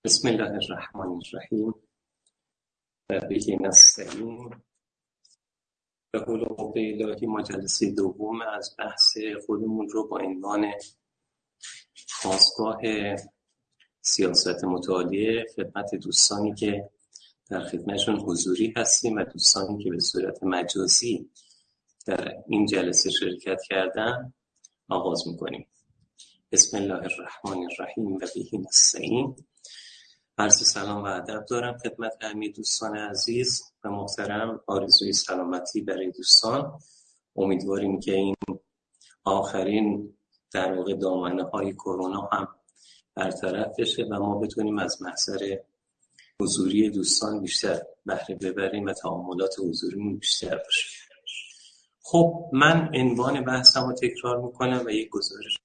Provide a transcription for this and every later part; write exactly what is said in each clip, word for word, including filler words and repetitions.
بسم الله الرحمن الرحیم و به نستعین. به حول و قوه الهی ما جلسه دوم از بحث خودمون رو با عنوان خاستگاه سیاست مطالعه خدمت دوستانی که در خدمتشون حضوری هستیم و دوستانی که به صورت مجازی در این جلسه شرکت کردن آغاز میکنیم. بسم الله الرحمن الرحیم و به نستعین. عرض سلام و ادب دارم خدمت همه دوستان عزیز و محترم. آرزوی سلامتی برای دوستان. امیدواریم که این آخرین در واقع دامنه های کرونا هم برطرف بشه و ما بتونیم از محضر حضوری دوستان بیشتر بهره ببریم و تعاملات حضوریمون بیشتر بشه. خب من عنوان بحثم رو تکرار میکنم و یک گزارش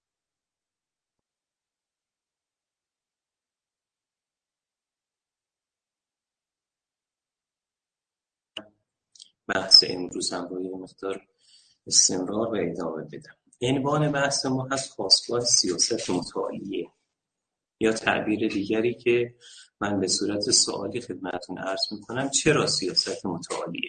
بحث امروز هم رو یه مقدار استمرار و ادامه بدم. عنوان بحث ما هست خاستگاه سیاست مطالعه، یا تعبیر دیگری که من به صورت سوالی خدمتتون عرض میکنم، چرا سیاست مطالعه؟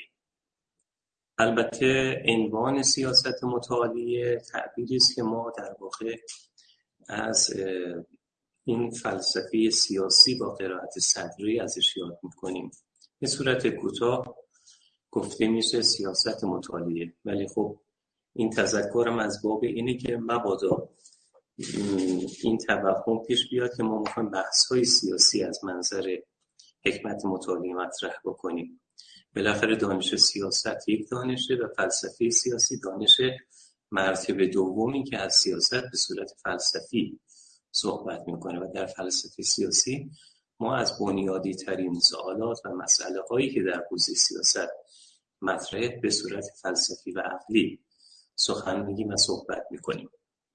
البته عنوان سیاست مطالعه تعبیری است که ما در واقع از این فلسفه سیاسی با قرائت صدری ازش یاد میکنیم. به صورت کوتاه گفته میشه سیاست مطالعه، ولی خب این تذکرم از باب اینه که مبادا این توهم پیش بیاد که ما میخوایم بحث‌های سیاسی از منظر حکمت مطالعه مطرح بکنیم. بالاخره دانش سیاست یک دانشه و فلسفه سیاسی دانش مرتبه دومی که از سیاست به صورت فلسفی صحبت میکنه و در فلسفه سیاسی ما از بنیادی ترین سوالات و مسئله هایی که در حوزه سیاست مطرحه به صورت فلسفی و عقلی سخن میگیم و صحبت میکنیم.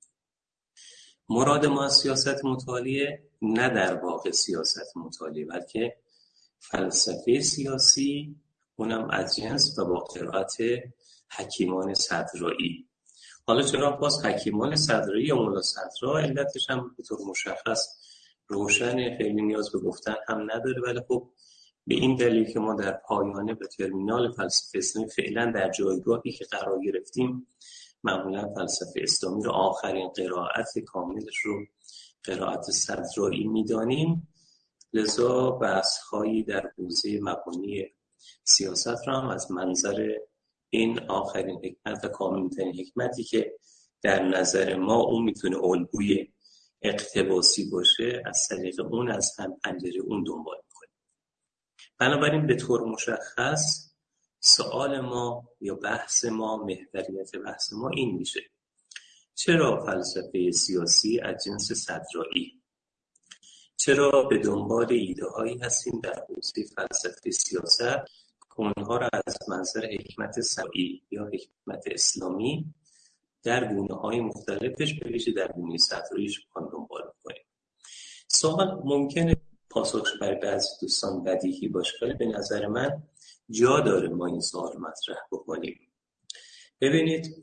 مراد ما از سیاست مطالعه نه در واقع سیاست مطالعه، بلکه فلسفه سیاسی، اونم از جنس و با قرائت حکیمان صدرایی. حالا چرا باز حکیمان صدرایی یا مولا صدرا؟ علتش هم به طور مشخص روشن، خیلی نیاز به گفتن هم نداره، ولی خب به این دلیل که ما در پایانه به ترمینال فلسفه اسلامی فعلا در جایگاهی که قرار گرفتیم معمولا فلسفه اسلامی رو آخرین قرائت کاملش رو قرائت صدرایی میدانیم، لذا بحث‌هایی در حوزه مبانی سیاست رو هم از منظر این آخرین حکمت و کاملترین حکمتی که در نظر ما اون میتونه الگوی اقتباسی باشه، از طریق اون از هم پنجره اون دنبال میکنیم. بنابراین به طور مشخص سوال ما یا بحث ما، محوریت بحث ما این میشه: چرا فلسفه سیاسی از جنس صدرایی؟ چرا به دنبال ایده هایی هستیم در حوزه فلسفه سیاست که اونها را از منظر حکمت صدرایی یا حکمت اسلامی در گونه های مختلفش به ویژه در گونه صدراییش بخوایم دنبال کنیم؟ سوال ممکنه پاسخش برای بعضی دوستان بدیهی باشه، ولی به نظر من جا داره ما این سوال مطرح بکنیم. ببینید،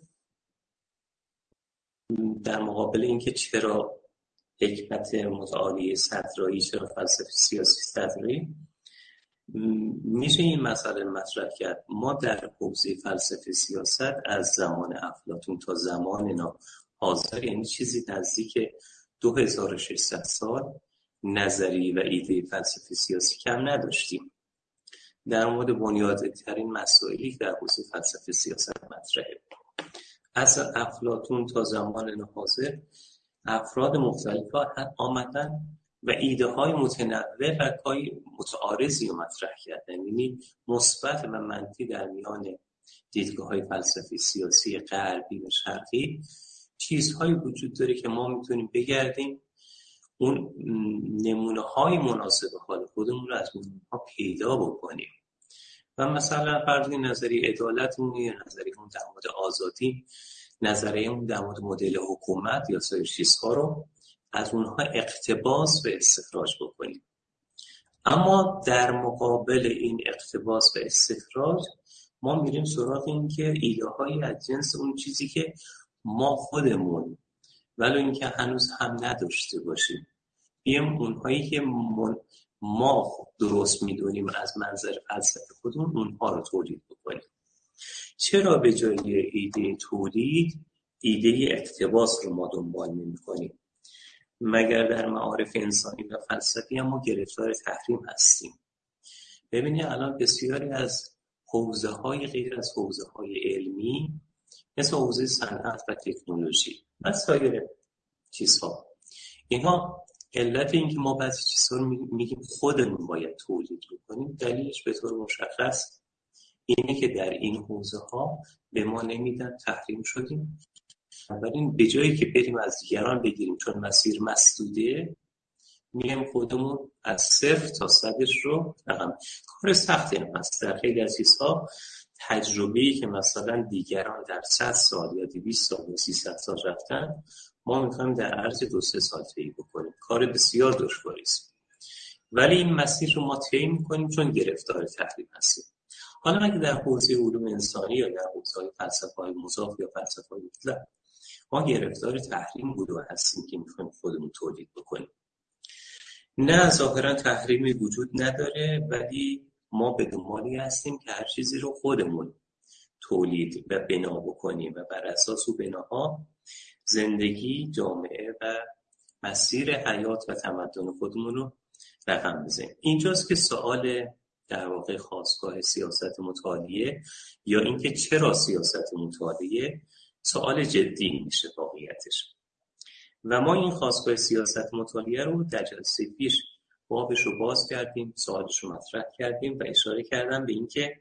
در مقابل اینکه چرا حکمت متعالی صدرایی، چرا فلسفه سیاسی صدرایی، میشه این مسئله مطرح کرد. ما در حوزه فلسفه سیاست از زمان افلاطون تا زمان حاضر، یعنی چیزی نزدیک دو هزار و ششصد سال، نظریه و ایده فلسفه سیاسی کم نداشتیم. در مورد بنیادی‌ترین مسائلی که در حوزه فلسفه سیاست مطرحه، از افلاطون تا زمان حاضر افراد مختلف آمدن و ایده های متنوع و کای متعارضی رو مطرح کردن، یعنی مثبت و منفی در میان دیدگاه های فلسفی سیاسی غربی و شرقی. چیزهایی وجود داره که ما میتونیم بگردیم اون نمونه های مناسب حال خودمون رو از نمونه ها پیدا بکنیم و مثلا فرض نظریه عدالتمون یا نظریه اون در مورد آزادی، نظریه اون در مورد مدل حکومت یا سایر چیزها رو از اونها اقتباس و استخراج بکنیم. اما در مقابل این اقتباس و استخراج ما میریم سراغ این که ایده هایی از جنس اون چیزی که ما خودمون ولو اینکه هنوز هم نداشته باشیم بیم اونهایی که من ما درست میدونیم از منظر فلسفه خودمون اونها رو تولید بکنیم. چرا به جای ایده تولید ایده اقتباس رو ما دنبال نمی کنیم؟ مگر در معارف انسانی و فلسفی هم ما گرفتار تحریم هستیم؟ ببینید الان بسیاری از حوزه های غیر از حوزه های علمی مثل حوزه صنعت و تکنولوژی و سایر چیزها، اینها علت این که ما بعضی چیزها رو میگیم خودمون باید تولید کنیم دلیلش به طور مشخص اینه که در این حوزه ها به ما نمیدن، تحریم شدیم. بنابراین به جایی که بریم از دیگران بگیریم چون مسیر مسدوده، میگم خودمون از صفر تا صدش رو رقم. کار سختی هم هست. در خیلی از چیزها تجربه‌ای که مثلا دیگران در صد سال یا دویست سال یا سیصد سال رفتن، ما میخوایم در عرض دو سه سال طی بکنیم. کار بسیار دشواری است. ولی این مسیر رو ما طی می‌کنیم چون گرفتار تحریم هستیم. حالا اگه در حوزه علوم انسانی یا در حوزه فلسفه‌های مضاف یا فلسفه‌های مطلق ما گرفتار تحریم بود و هستیم که می‌خوایم خودمون تولید بکنیم. نه ظاهرا تحریمی وجود نداره، ولی ما به دنبالی هستیم که هر چیزی رو خودمون تولید و بنا بکنیم و بر اساس اون بناها زندگی، جامعه و مسیر حیات و تمدن خودمون رو رقم بزنیم. اینجاست که سوال در واقع خاستگاه سیاست مطالعه یا اینکه چرا سیاست مطالعه سوال جدی میشه واقعیتش. و ما این خاستگاه سیاست مطالعه رو در جلسه پیش بابش رو باز کردیم، سوالش رو مطرح کردیم و اشاره کردم به اینکه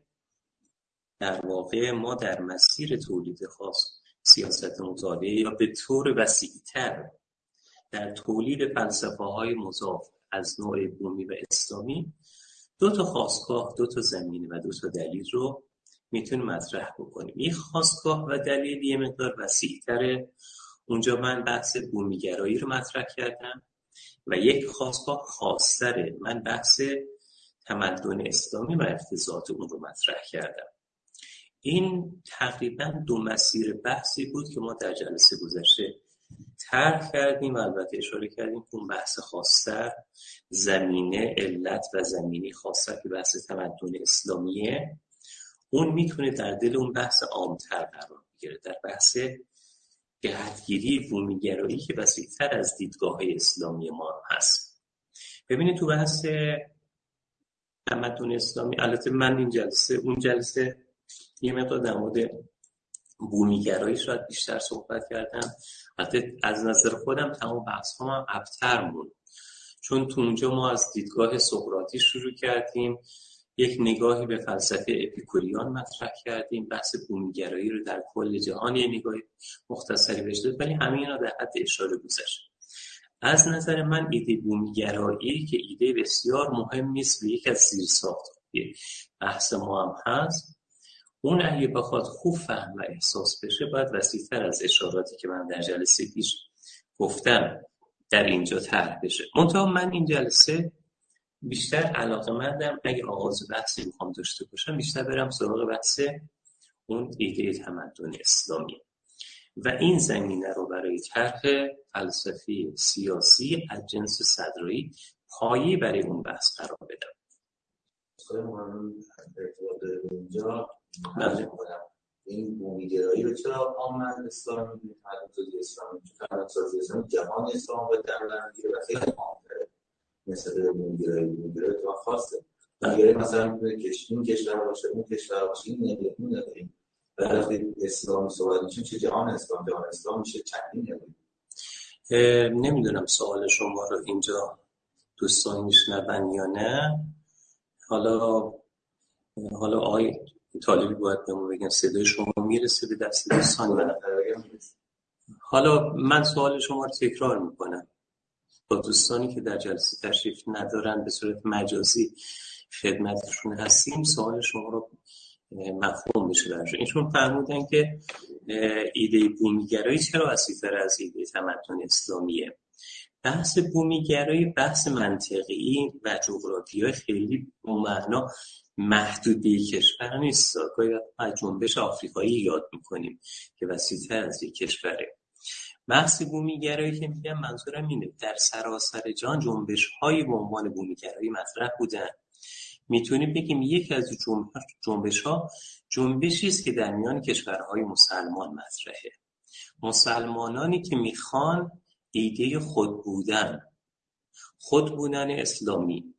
در واقع ما در مسیر تولید خاص سیاست مطالعه یا به طور وسیع‌تر در تولید فلسفه‌های مضاف از نوع بومی و اسلامی دو تا خاستگاه، دو تا زمینه و دو تا دلیل رو میتونیم مطرح بکنیم. این خاستگاه و دلیل یه مقدار وسیع‌تره. اونجا من بحث بومیگرایی رو مطرح کردم و یک خاستگاه خاص‌تره، من بحث تمدن اسلامی و افتضاحات اون رو مطرح کردم. این تقریبا دو مسیر بحثی بود که ما در جلسه گذشته طرح کردیم و البته اشاره کردیم که اون بحث خاص‌تر زمینه علت و زمینی خاص‌تر که بحث تمدن اسلامیه، اون میتونه در دل اون بحث عام‌تر قرار بگیره، در بحث جهتگیری بومیگرایی که وسیع‌تر از دیدگاه‌های اسلامی ما هست. ببینید تو بحث تمدن اسلامی، البته من این جلسه اون جلسه یه مقدار در مورد بومیگرایی شاید بیشتر صحبت کردم. البته از نظر خودم تمام بحث‌ها هم ابتر بود، چون تو اونجا ما از دیدگاه سقراطی شروع کردیم، یک نگاهی به فلسفه اپیکوریان مطرح کردیم، بحث بومیگرایی رو در کل جهان یه نگاه مختصری بهش داد، ولی همه اینا در حد اشاره گذشت. از نظر من ایده بومیگرایی که ایده بسیار مهمی است و یک از زیرساخت‌های بحث ما هم هست، اون اگه بخواد خوب فهم و احساس بشه باید وسیع‌تر از اشاراتی که من در جلسه پیش گفتم در اینجا طرح بشه. منتها من این جلسه بیشتر علاقه‌مندم اگه آغاز بحثی میخوام داشته باشم بیشتر برم سراغ بحث اون ایده تمدن اسلامی و این زمینه رو برای طرح فلسفی سیاسی از جنس صدرایی پایه برای اون بحث قرار بدم. خیلی ارتباط اینجا بله این بومیگرایی رو چرا آمد اسلام می‌بینید تمدن اسلامی چون تمدن اسلامی جهان اسلام و در نمیگیره و خیلی عام‌تره مثل بومیگرایی بومیگرایی تو خاصه بومیگرایی مثلا این کشور باشه اون کشور باشه این نمیده اون نمیده و وقتی اسلام صحبت میشه چه جهان اسلام جهان اسلام میشه چندین نمیده. نمیدونم سوال شما رو اینجا دوستان میشنون یا نه. حالا حالا آقای طالبی باید به ما بگن صدای شما میرسه به دست دوستان من. حالا من سوال شما رو تکرار میکنم با دوستانی که در جلسه تشریف ندارن به صورت مجازی خدمتشون هستیم، سوال شما رو مفهوم میشه برشون. ایشون فرمودن که ایده بومیگرایی چرا وسیع‌تر از ایده تمدن اسلامیه. بحث بومیگرایی بحث منطقی و جغرافیایی خیلی به معنا محدودی کشور نیست. گاهی از جنبش آفریقایی یاد میکنیم که وسیع‌تر از یک کشوره بحث بومیگرایی که میگم منظورم اینه در سراسر جهان جنبش هایی به عنوان بومیگرایی مطرح بودن. میتونیم بگیم یکی از جنبش ها جنبشی است که در میان کشورهای مسلمان مطرحه. مسلمانانی که میخوان ایده خود بودن خود بودن اسلامی،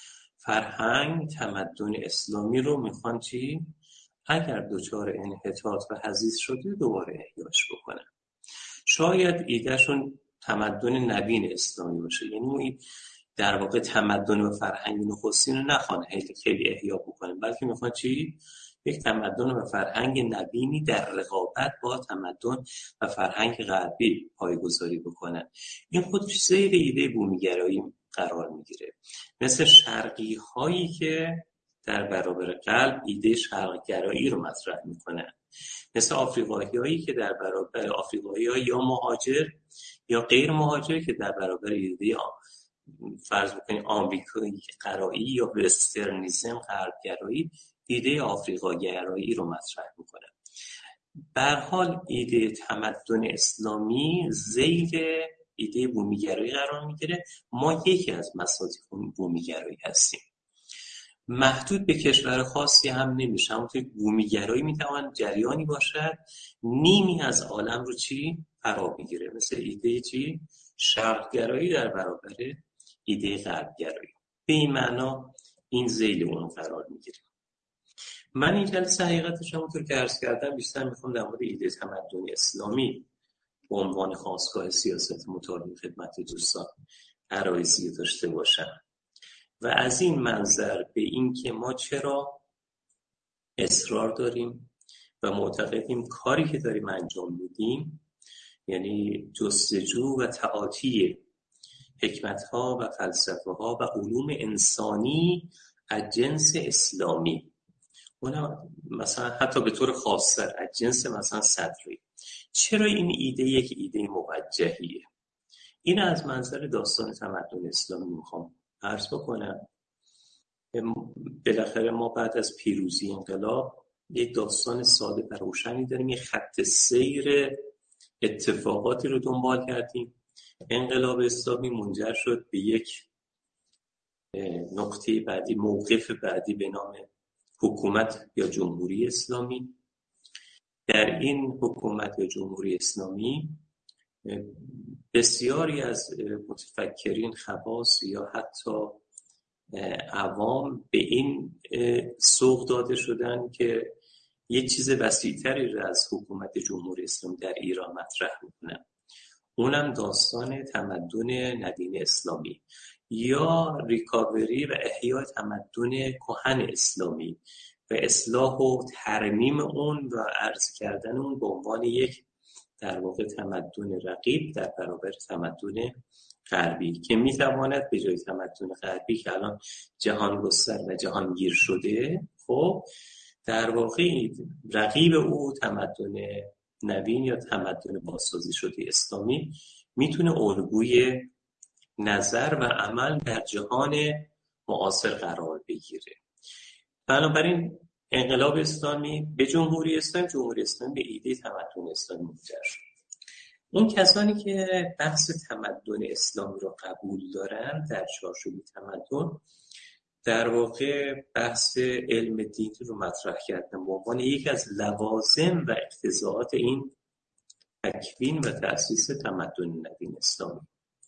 فرهنگ، تمدن اسلامی رو میخوان چی؟ اگر دچار انحطاط و هزیز شده دوباره احیاش بکنن. شاید ایدهشون تمدن نوین اسلامی باشه، یعنی در واقع تمدن و فرهنگ نخستین رو نخوان خیلی احیا بکنن، بلکه میخوان چی؟ یک تمدن و فرهنگ نوینی در رقابت با تمدن و فرهنگ غربی پایه‌گذاری بکنن. این خودش زیر ایده بومیگرایی قرار میگیره. مثل شرقی هایی که در برابر غرب ایده شرقگرایی رو مطرح میکنن، مثل آفریقایی هایی که در برابر آفریقایی ها یا مهاجر یا غیر مهاجر که در برابر ایده فرض بکنید آمریکایی گرایی یا وسترنیسم غربگرایی ایده آفریقا گرایی رو مطرح میکنن. به هر حال ایده تمدن اسلامی زیر ایده بومیگرایی قرار میگیره. ما یکی از مصادیق بومیگرایی هستیم، محدود به کشور خاصی هم نمیشه. همونطور که بومیگرایی میتوان جریانی باشد نیمی از عالم رو چی فرا میگیره، مثل ایده چی شرقگرایی در برابر ایده غربگرایی. به این معنا این ذیل اون قرار میگیره. من این جلسه حقیقتش همونطور که عرض کردم بیشتر میخوام در مورد ایده تمدن اسلامی به عنوان خاستگاه سیاست مطالعه خدمت دوستان عرایضی داشته باشم و از این منظر به این که ما چرا اصرار داریم و معتقدیم کاری که داریم انجام میدیم، یعنی جستجو و تعاطی حکمت‌ها و فلسفه‌ها و علوم انسانی از جنس اسلامی، اونم مثلا حتی به طور خاص‌تر از جنس مثلا صدری، چرا این ایده یک ایده موجهیه؟ این از منظر داستان تمدن اسلامی میخوام عرض بکنم. بالاخره ما بعد از پیروزی انقلاب یک داستان ساده و روشنی داریم، یک خط سیر اتفاقاتی رو دنبال کردیم. انقلاب اسلامی منجر شد به یک نقطه بعدی، موقف بعدی به نام حکومت یا جمهوری اسلامی. در این حکومت یا جمهوری اسلامی بسیاری از متفکرین خواص یا حتی عوام به این سوق داده شدن که یک چیز وسیع‌تری را از حکومت جمهوری اسلامی در ایران مطرح میکنن، اونم داستان تمدن نوین اسلامی یا ریکاوری و احیای تمدن کهن اسلامی و اصلاح و ترمیم اون و عرض کردن اون به عنوان یک در واقع تمدن رقیب در برابر تمدن غربی که میتواند به جای تمدن غربی که الان جهان گستر و جهانگیر شده، خب در واقع رقیب او تمدن نوین یا تمدن بازسازی شده اسلامی میتونه الگوی نظر و عمل در جهان معاصر قرار بگیره. بنابراین انقلاب اسلامی به جمهوری اسلامی، جمهوری اسلامی به ایده تمدن اسلامی منجر شد. اون کسانی که بحث تمدن اسلامی رو قبول دارن در چارچوب تمدن در واقع بحث علم دین رو مطرح کردن به عنوان یکی از لوازم و اقتضاعات این تکوین و تأسیس تمدن نوین اسلامی.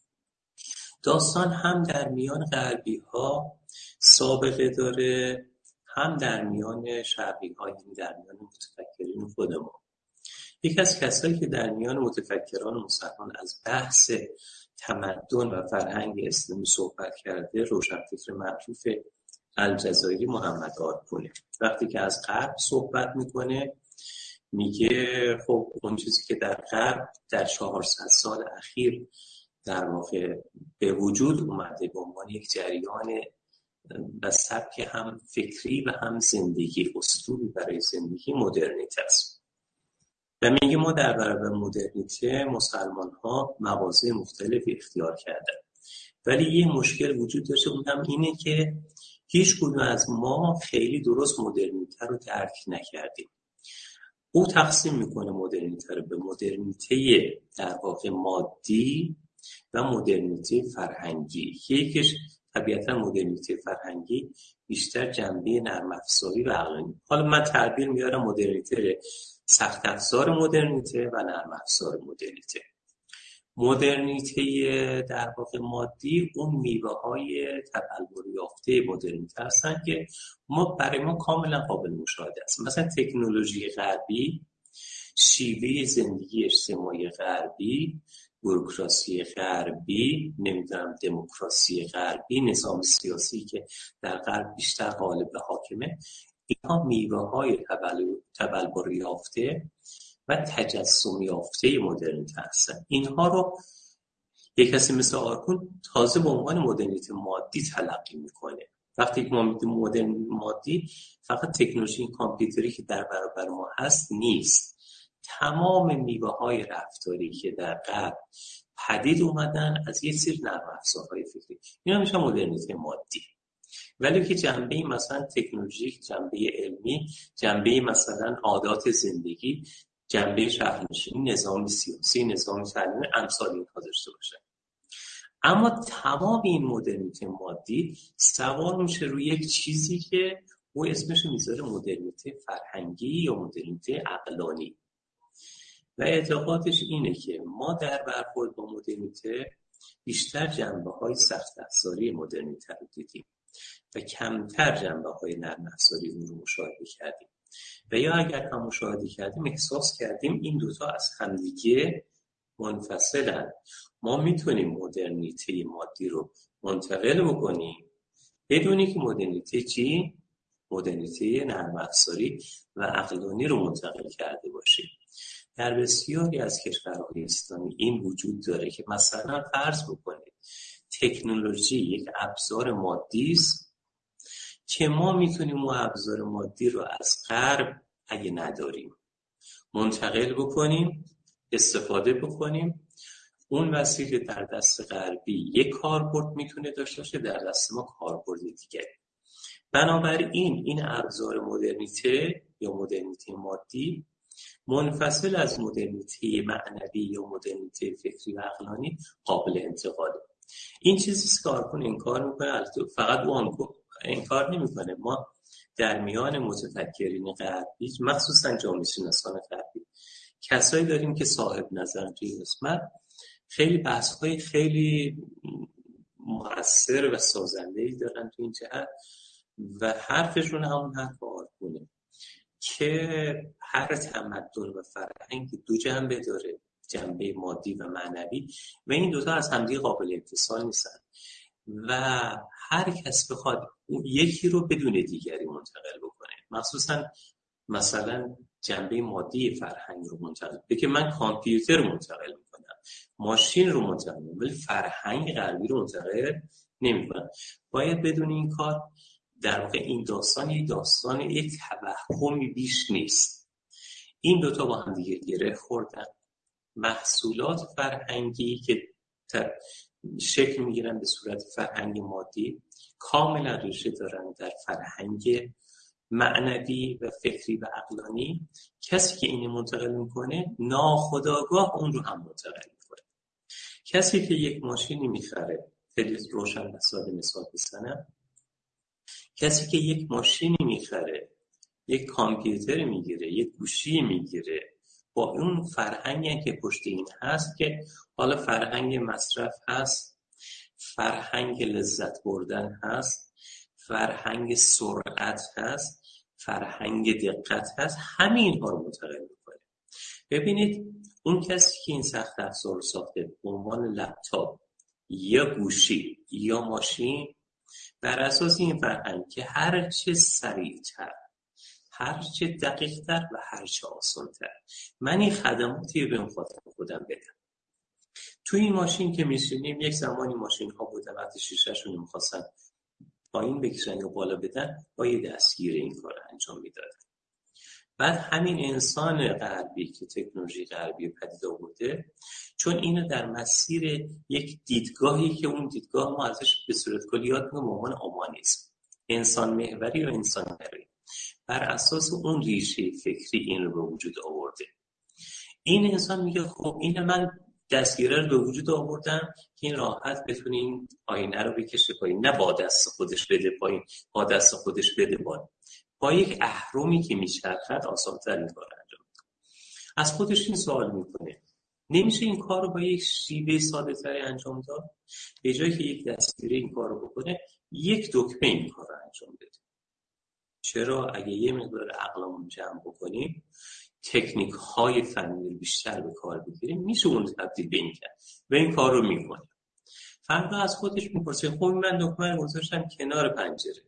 داستان هم در میان غربی ها سابقه داره، هم در میان شرقی ها، یعنی در میان متفکرین خودمون. یکی از کسایی که در میان متفکران مسلمان از بحث تمدن و فرهنگ اسلامی صحبت کرده روشنفکر معروف الجزایری محمد آلپونه. وقتی که از غرب صحبت میکنه میگه خب اون چیزی که در غرب در چهارصد سال اخیر در واقع به وجود اومده به عنوان یک جریان و سبک هم فکری و هم زندگی، اسلوبی برای زندگی، مدرنیته است. و میگه ما در برابر مدرنیته مسلمان ها مواضع مختلفی اختیار کردن، ولی یه مشکل وجود داشته، اون هم اینه که هیچ کدوم از ما خیلی درست مدرنیته رو درک نکردیم. او تقسیم میکنه مدرنیته رو به مدرنیته در واقع مادی و مدرنیته فرهنگی. یکیش طبیعتا مدرنیته فرهنگی بیشتر جنبه نرم افزاری و عقلانی. حالا من تعبیر میارم مدرنیته سخت افزار مدرنیته و نرم افزار مدرنیته. مدرنیته در واقع مادی اون میوه های تبلور یافته مدرنیته هستن که ما برای ما کاملا قابل مشاهده است. مثلا تکنولوژی غربی، شیوه زندگی اجتماعی غربی، بوروکراسی غربی، نمیدونم دموکراسی غربی، نظام سیاسی که در غرب بیشتر غالب حاکمه، اینها میوه های تبلور یافته و تجسم یافته مدرنیته هستن. اینها رو یک کسی مثل آرکون تازه به عنوان مدرنیته مادی تلقی میکنه. وقتی که ما میگیم مدرن مادی، فقط تکنولوژی کامپیوتری که در برابر ما هست نیست. تمام میوه های رفتاری که در غرب پدید اومدن از یه سری نرم افزارهای فکری، اینا میشه مدرنیته مادی. ولی که جنبه مثلا تکنولوژیک، جنبه علمی، جنبه مثلا عادات زندگی، جنبه شهرنشینی، نظام سیاسی، نظام تعلیمی، امثال اینها داشته باشه. اما تمام این مدرنیته مادی سوار میشه روی یک چیزی که او اسمش میذاره مدرنیته فرهنگی یا مدرنیته عقلانی و اعتقادش اینه که ما در برخورد با مدرنیته بیشتر جنبه‌های سخت افزاری مدرنیته رو دیدیم و کمتر جنبه‌های نرم افزاری اون رو مشاهده کردیم و یا اگر هم مشاهده کردیم احساس کردیم این دوتا از همدیگه منفصلن. ما میتونیم مدرنیته مادی رو منتقل بکنیم بدونی که مدرنیته چی؟ مدرنیته نرم افزاری و عقلانی رو منتقل کرده باشیم. در بسیاری از کشورهای اسلامی این وجود داره که مثلا فرض بکنید تکنولوژی یک ابزار مادی است که ما میتونیم اون ابزار مادی رو از غرب اگه نداریم منتقل بکنیم، استفاده بکنیم. اون وسیله در دست غربی یک کاربرد میتونه داشته باشه، در دست ما کاربرد دیگه. بنابراین این ابزار مدرنیته یا مدرنیته مادی منفصل از مدرنیته معنوی یا مدرنیته فکری و عقلانی قابل انتقاله. این چیزی که آرکون انکار میکنه، فقط او انکار نمیکنه. ما در میان متفکرین غربی، مخصوصا جامعه شناسان غربی، کسایی داریم که صاحب نظرن توی این قسمت، خیلی بحث‌های خیلی مؤثر و سازنده‌ای دارن تو این جهت و حرفشون همون حرف آرکونه که هر تمدن و فرهنگ دو جنبه داره، جنبه مادی و معنوی، و این دوتا از همدیگه قابل اتصال نیستن و هر کس بخواد یکی رو بدون دیگری منتقل بکنه، مخصوصا مثلا جنبه مادی فرهنگ رو منتقل بکنه، من کامپیوتر رو منتقل میکنم، ماشین رو منتقل میکنم، ولی فرهنگ غربی رو منتقل نمیکنم. باید بدون این کار در واقع این داستان یک داستان یک توهمی بیش نیست. این دوتا با هم دیگه گره خوردن. محصولات فرهنگی که شکل میگیرن به صورت فرهنگ مادی کاملا ریشه دارن در فرهنگ معنوی و فکری و عقلانی. کسی که اینو منتقل میکنه ناخودآگاه اون رو هم منتقل میکنه. کسی که یک ماشینی میخره، خیلی روشن و ساده مثال بزنم، کسی که یک ماشینی میخره، یک کامپیوتر میگیره، یک گوشی میگیره، با اون فرهنگی که پشت این هست که حالا فرهنگ مصرف هست، فرهنگ لذت بردن هست، فرهنگ سرعت هست، فرهنگ دقت هست، همین ها رو منتقل میکنه. ببینید اون کسی که این سخت افزار رو ساخته به عنوان لپتاپ یا گوشی یا ماشین، بر اساس این فرهنگ که هر چه سریعتر، هر چه دقیق‌تر و هر چه آسان‌تر من این خدماتی رو به مخاطب خودم بدم. توی این ماشین که میشینیم، یک زمانی ماشین ها بودن وقتی شیشه‌شون رو می‌خواستن پایین بکشن یا بالا بدن با یه دستگیر این کار انجام میدادن. بعد همین انسان غربی که تکنولوژی غربی پدید آورده، چون اینو در مسیر یک دیدگاهی که اون دیدگاه ما ازش به صورت کلی یاد می‌کنیم به عنوان اومانیسم، انسان محوری و انسان محوری، بر اساس اون ریشه فکری این رو به وجود آورده. این انسان میگه خب این من دستگیره رو به وجود آوردم که این راحت بتونه این آینه رو بکشه پایین، نه با دست خودش بده پایین، با دست خودش بده بالا، با یک اهرمی که میچرخد آسان‌تر این کار انجام میده. از خودش این سوال میکنه نمیشه این کار رو با یک شیوه ساده تری انجام داد؟ به جایی که یک دستگیره این کار رو بکنه، یک دکمه این کار رو انجام بده. چرا؟ اگه یه مقدار عقلمون جمع بکنیم، تکنیک های فنی بیشتر به کار بگیریم، میشه اون تبدیل به این کرد و این کار رو میکنه. فردا از خودش میپرسه خب من دکمه رو گذاشتم کنار پنجره،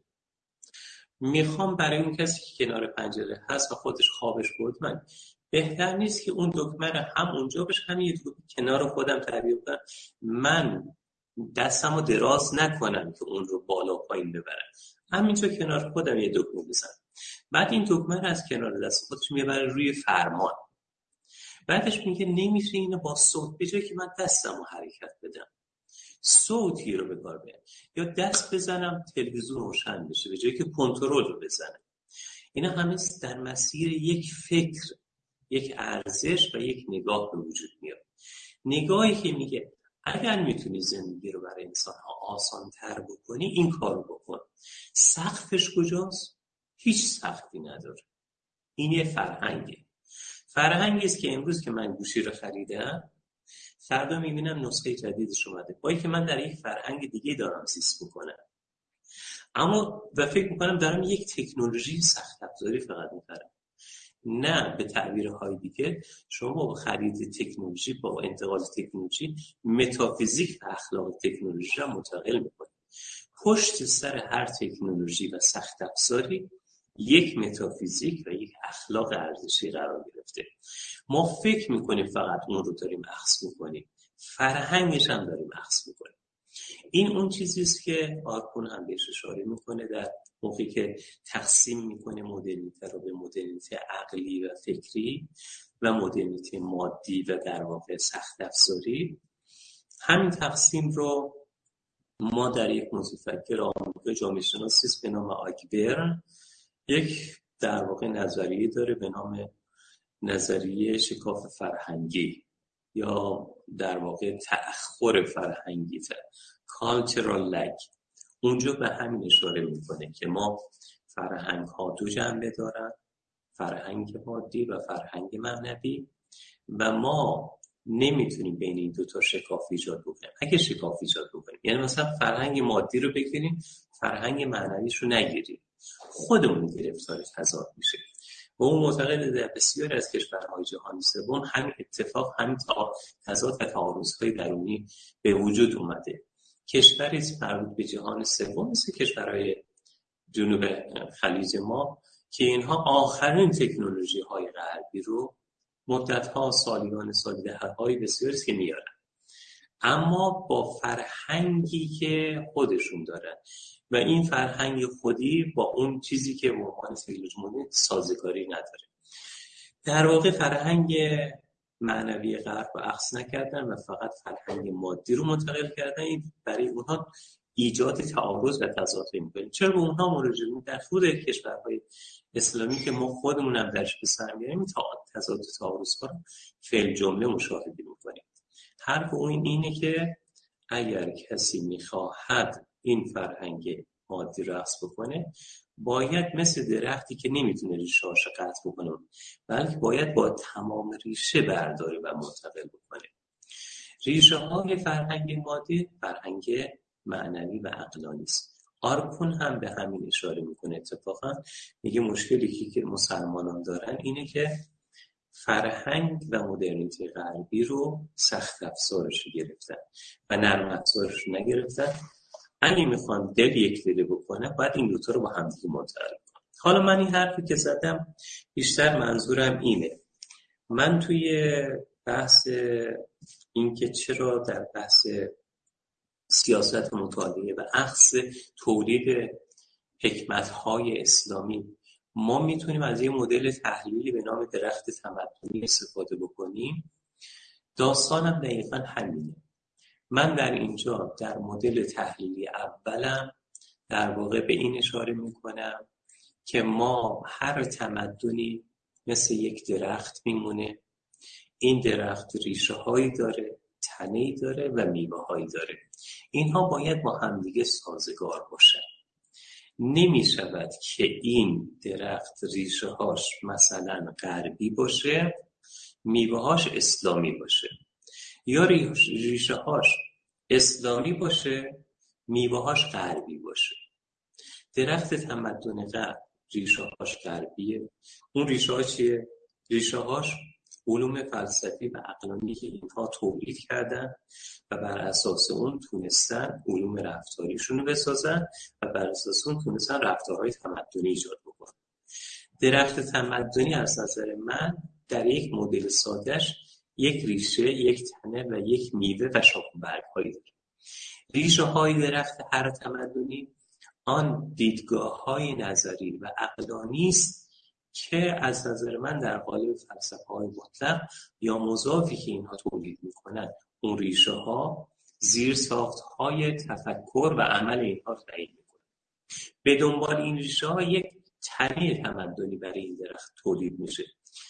میخوام برای اون کسی که کنار پنجره هست و خودش خوابش برد، من بهتر نیست که اون دکمه رو هم اونجا بشه هم یه کنار خودم تعبیه کنم، من دستمو دراز نکنم که اون رو بالا پایین ببرم، همینجا کنار خودم یه دکمه بزنم. بعد این دکمه رو از کنار دست خودش میبره روی فرمان. بعدش میگه نمیشه اینو با صوت، به جایی که من دستمو حرکت بدم صوتی رو به کار بیارم، یا دست بزنم تلویزیون روشن بشه به جایی که کنترل رو بزنم. اینا همه در مسیر یک فکر، یک ارزش و یک نگاه به وجود میاد. نگاهی که میگه اگر میتونی زندگی رو برای انسان‌ها آسان‌تر بکنی این کار رو بکن. سقفش کجاست؟ هیچ سقفی نداره. این یه فرهنگه. فرهنگی است که امروز که من گوشی رو خریدم، فردا میبینم نسخه جدیدش اومده، با اینکه من در یک فرهنگ دیگه دارم زیست میکنم، اما و فکر میکنم دارم یک تکنولوژی سخت افزاری فقط میخرم. نه، به تعبیرهای دیگه شما با خرید تکنولوژی، با انتقال تکنولوژی، متافیزیک و اخلاق تکنولوژی را منتقل میکنید. پشت سر هر تکنولوژی و سخت افزاری یک متافیزیک و یک اخلاق ارزشی قرار گرفته. ما فکر میکنیم فقط اون رو داریم اخذ میکنیم، فرهنگش هم داریم اخذ میکنیم. این اون چیزی است که آرکون هم بهش اشاره میکنه در موقعی که تقسیم میکنه مدرنیته رو به مدرنیته عقلی و فکری و مدرنیته مادی و در واقع سخت افزاری. همین تقسیم رو ما در یک متفکر آمریکایی جامعه شناسی به نام آگبرن یک در واقع نظریه داره به نام نظریه شکاف فرهنگی یا در واقع تأخر فرهنگی، cultural lag. اونجا به همین اشاره میکنه که ما فرهنگ ها دو جنبه دارن، فرهنگ مادی و فرهنگ معنوی، و ما نمیتونیم بین این دو تا شکاف ایجاد بکنیم. اگه شکاف ایجاد بکنیم یعنی مثلا فرهنگ مادی رو بگیریم فرهنگ معنویش رو نگیریم، خودمون گرفتار تضاد میشه. و اون معتقد در بسیاری از کشورهای جهان سوم همین اتفاق، همین تضاد و تعارض‌های درونی به وجود اومده. کشوری مربوط به جهان سوم مثل کشورهای جنوب خلیج ما که اینها آخرین تکنولوژی های غربی رو مدت‌ها، سالیان سال، دهه‌های بسیاری است که میارن، اما با فرهنگی که خودشون دارن و این فرهنگ خودی با اون چیزی که به عنوان تکنولوژی سازگاری نداره. در واقع فرهنگ معنوی غرب رو اخذ نکردن و فقط فرهنگ مادی رو منتقل کردن. این برای اونها ایجاد تعارض و تضاد می‌کنه. چرا به اونها مراجعه می‌کنیم؟ در خود کشورهای اسلامی که ما خودمون هم درش به سر میاریم تضاد و تعارض‌ها رو فعل جمله مشاهده می‌کنیم. حرف اون اینه که اگر کسی می‌خواهد این فرهنگ مادی رو اخذ بکنه، باید مثل درختی که نمیتونه ریشه‌هاش قطع بکنه، بلکه باید با تمام ریشه برداره و منتقل بکنه. ریشه‌های فرهنگ مادی فرهنگ معنوی و عقلانی است. آرکون هم به همین اشاره میکنه. اتفاقا میگه مشکلی که مسلمانان دارن اینه که فرهنگ و مدرنیته غربی رو سخت افزارش گرفتن و نرم افزارش نگرفتن. اگه میخوان دل یک دل بکنه باید این دوتا رو با هم دیگه منتقل کنن. حالا من این حرفی که زدم بیشتر منظورم اینه، من توی بحث این که چرا در بحث سیاست مطالعه و اخذ تولید حکمت‌های اسلامی ما میتونیم از یه مدل تحلیلی به نام درخت تمدنی استفاده بکنیم، داستانم دقیقاً همینه. من در اینجا در مدل تحلیلی اولم در واقع به این اشاره میکنم که ما هر تمدنی مثل یک درخت میمونه. این درخت ریشه هایی داره، تنه‌ای داره و میوه هایی داره. اینها باید با همدیگه سازگار باشن. نمی شود که این درخت ریشه هاش مثلا غربی باشه، میوه هاش اسلامی باشه، یا ریشه هاش اسلامی باشه، میوه هاش غربی باشه. درخت تمدن غرب ریشه هاش غربیه. اون ریشه ها چیه؟ ریشه هاش علوم فلسفی و عقلانی که اینها تولید کردن و بر اساس اون تونستن علوم رفتاریشون رو بسازن و بر اساس اون تونستن رفتارهای تمدنی ایجاد بکنن. درخت تمدنی از نظر من در یک مدل سادهش یک ریشه، یک تنه و یک میوه و شاخ و برگ‌هایی داره. ریشه های درخت هر تمدنی آن دیدگاه های نظری و عقلانی است که از نظر من در قالب فلسفه های مطلق یا مضافی که اینها تولید میکنن اون ریشه ها زیر ساخت های تفکر و عمل اینها تعیین میکنن. به دنبال این ریشه ها یک تنه تمدنی برای این درخت تولید میشه.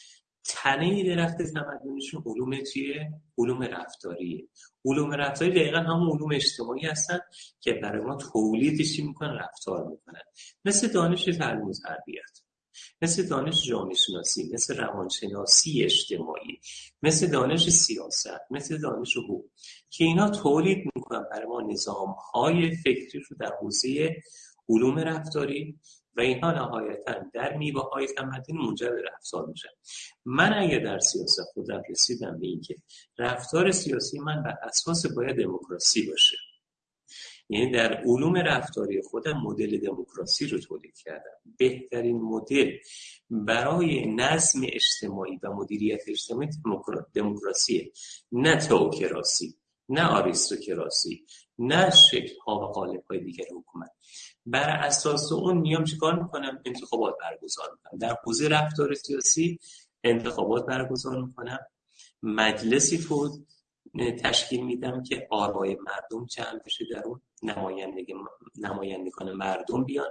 تنه درخت تمدنیشون علوم چیه؟ علوم رفتاریه. علوم رفتاری دقیقا همون علوم اجتماعی هستن که برای ما تولیدش میکنن، رفتار میکنن. مثل دانش تعلیم و تربیت، مثل دانش جامعه شناسی، مثل روانشناسی اجتماعی، مثل دانش سیاست، مثل دانش حقوق، که اینا تولید میکنن برای ما نظام‌های فکری رو در حوزه علوم رفتاری و اینها نهایتاً در میوه‌های تمدنی منجر به رفتار میشن. من اگه در سیاست خودم رسیدم به این که رفتار سیاسی من بر اساس باید دموکراسی باشه، یعنی در علوم رفتاری خودم مدل دموکراسی رو تولید کردم. بهترین مدل برای نظم اجتماعی و مدیریت اجتماعی دموکراسیه، نه تئوکراسی، نه آریستوکراسی، نه شکل‌ها و قالب‌های دیگر حکومت. بر اساس اون میام چیکار میکنم؟ انتخابات برگزار میکنم. در حوزه رفتار سیاسی انتخابات برگزار میکنم، مجلسی تو تشکیل میدم که آرای مردم جمع بشه، در اون نمایندگان مردم بیان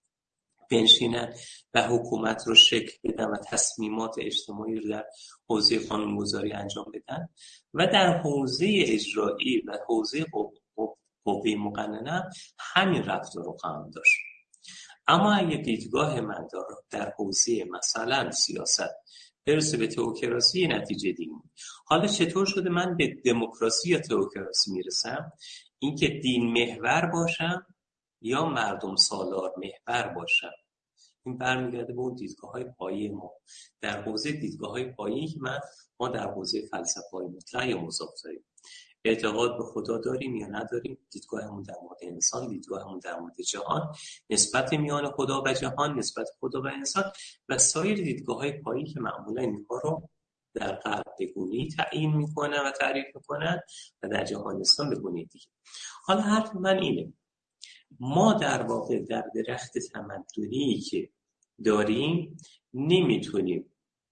بنشینن و حکومت رو شکل بدن و تصمیمات اجتماعی رو در حوزه قانونگذاری انجام بدن و در حوزه اجرایی و حوزه قوه مقننه همین رفتار رو خواهم داشت. اما اگه دیدگاه من در حوزه مثلا سیاست برسه به تئوکراسی، نتیجه دیگه. حالا چطور شده من به دموکراسی یا تئوکراسی میرسم؟ اینکه دین محور باشم یا مردم سالار محور باشم. این برمیگرده به اون دیدگاه‌های پایه ما. در حوزه دیدگاه‌های پایه‌ای که من ما در حوزه فلسفه‌های مطلق یا مضاف داریم. اعتقاد به خدا داریم یا نداریم، دیدگاهمون در مورد انسان، دیدگاهمون در مورد جهان، نسبت میان خدا و جهان، نسبت خدا و انسان و سایر دیدگاه‌های پایه‌ای که معمولا اینها رو در غرب به گونه‌ای تعیین میکنن و تعریف میکنن و در جهان اسلام به گونه‌ای دیگه. حالا حرف من اینه، ما در واقع در درخت تمدنی که داریم نمیتونیم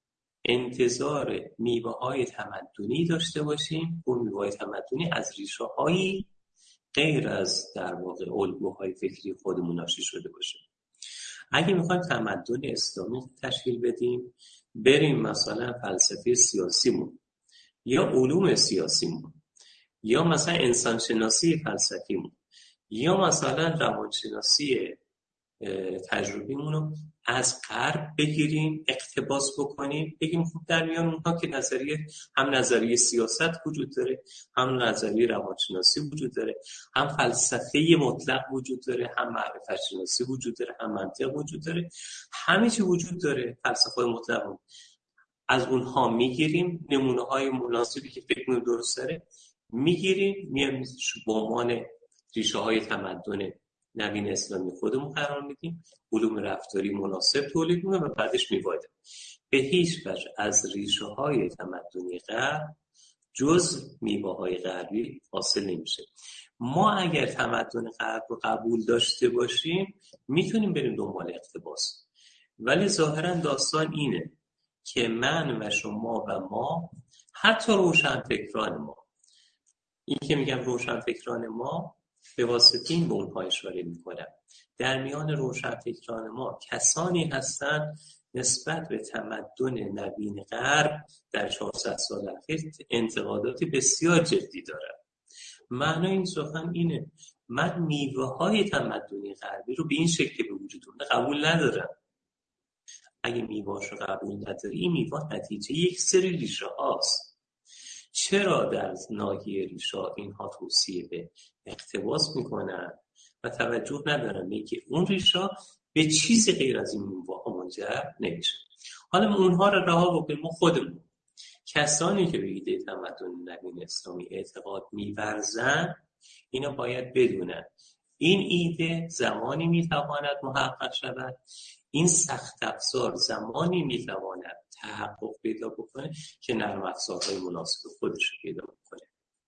انتظار میوه‌های تمدنی داشته باشیم. اون میوه‌های تمدنی از ریشه‌هایی غیر از در واقع الگوهای فکری خودمون ناشی شده باشه. اگه میخوایم تمدن اسلامی تشکیل بدیم، بریم مثلا فلسفه سیاسیمون یا علوم سیاسیمون یا مثلا انسانشناسی فلسفیمون یا مثلا روانشناسی تجربیمون رو از غرب بگیریم، اقتباس بکنیم، بگیم خب در میان اونها که نظریه هم نظریه سیاست وجود داره، هم نظریه روانشناسی وجود داره، هم فلسفه مطلق وجود داره، هم معرفت شناسی وجود داره، هم منطق وجود داره، همه چی وجود داره. فلسفه مطلق از اونها میگیریم، نمونه های مناسبی که فکر کنیم درست داره میگیریم، میایم به عنوان ریشه های تمدن نوین اسلامی خودمون قرار میدیم، علوم رفتاری مناسب تولید میکنیم و بعدش میواییم. به هیچ وجه از ریشه های تمدنی غرب جز میوه های غربی حاصل نمیشه. ما اگر تمدن غرب رو قبول داشته باشیم میتونیم بریم دنبال اقتباس، ولی ظاهرا داستان اینه که من و شما و ما، حتی روشنفکران ما، این که میگم روشنفکران ما به واسطه این به اونها اشاره میکنم. در میان روشنفکران ما کسانی هستند نسبت به تمدن نوین غرب در چهارصد سال اخیر انتقادات بسیار جدی دارند. معنای این سخن اینه من میوه های تمدنی غربی رو به این شکل به وجود اومده قبول ندارم. اگه میوه‌اش رو قبول نداری، این میوه نتیجه یک سری ریشه هاست. چرا در ناحیه ریشه اینها توصیه به اقتباس میکنن و توجه ندارن به اینکه اون ریشه به چیزی غیر از این میوه ها منجر نمیشه؟ حالا اونها رو رها بکنیم، ما خودمون کسانی که به ایده تمدن نوین اسلامی اعتقاد می‌ورزن اینا باید بدونن این ایده زمانی میتواند محقق شود، این سخت افزار زمانی میتواند تحقق پیدا بکنه که نرم افزارهای مناسب خودش رو پیدا بکنه.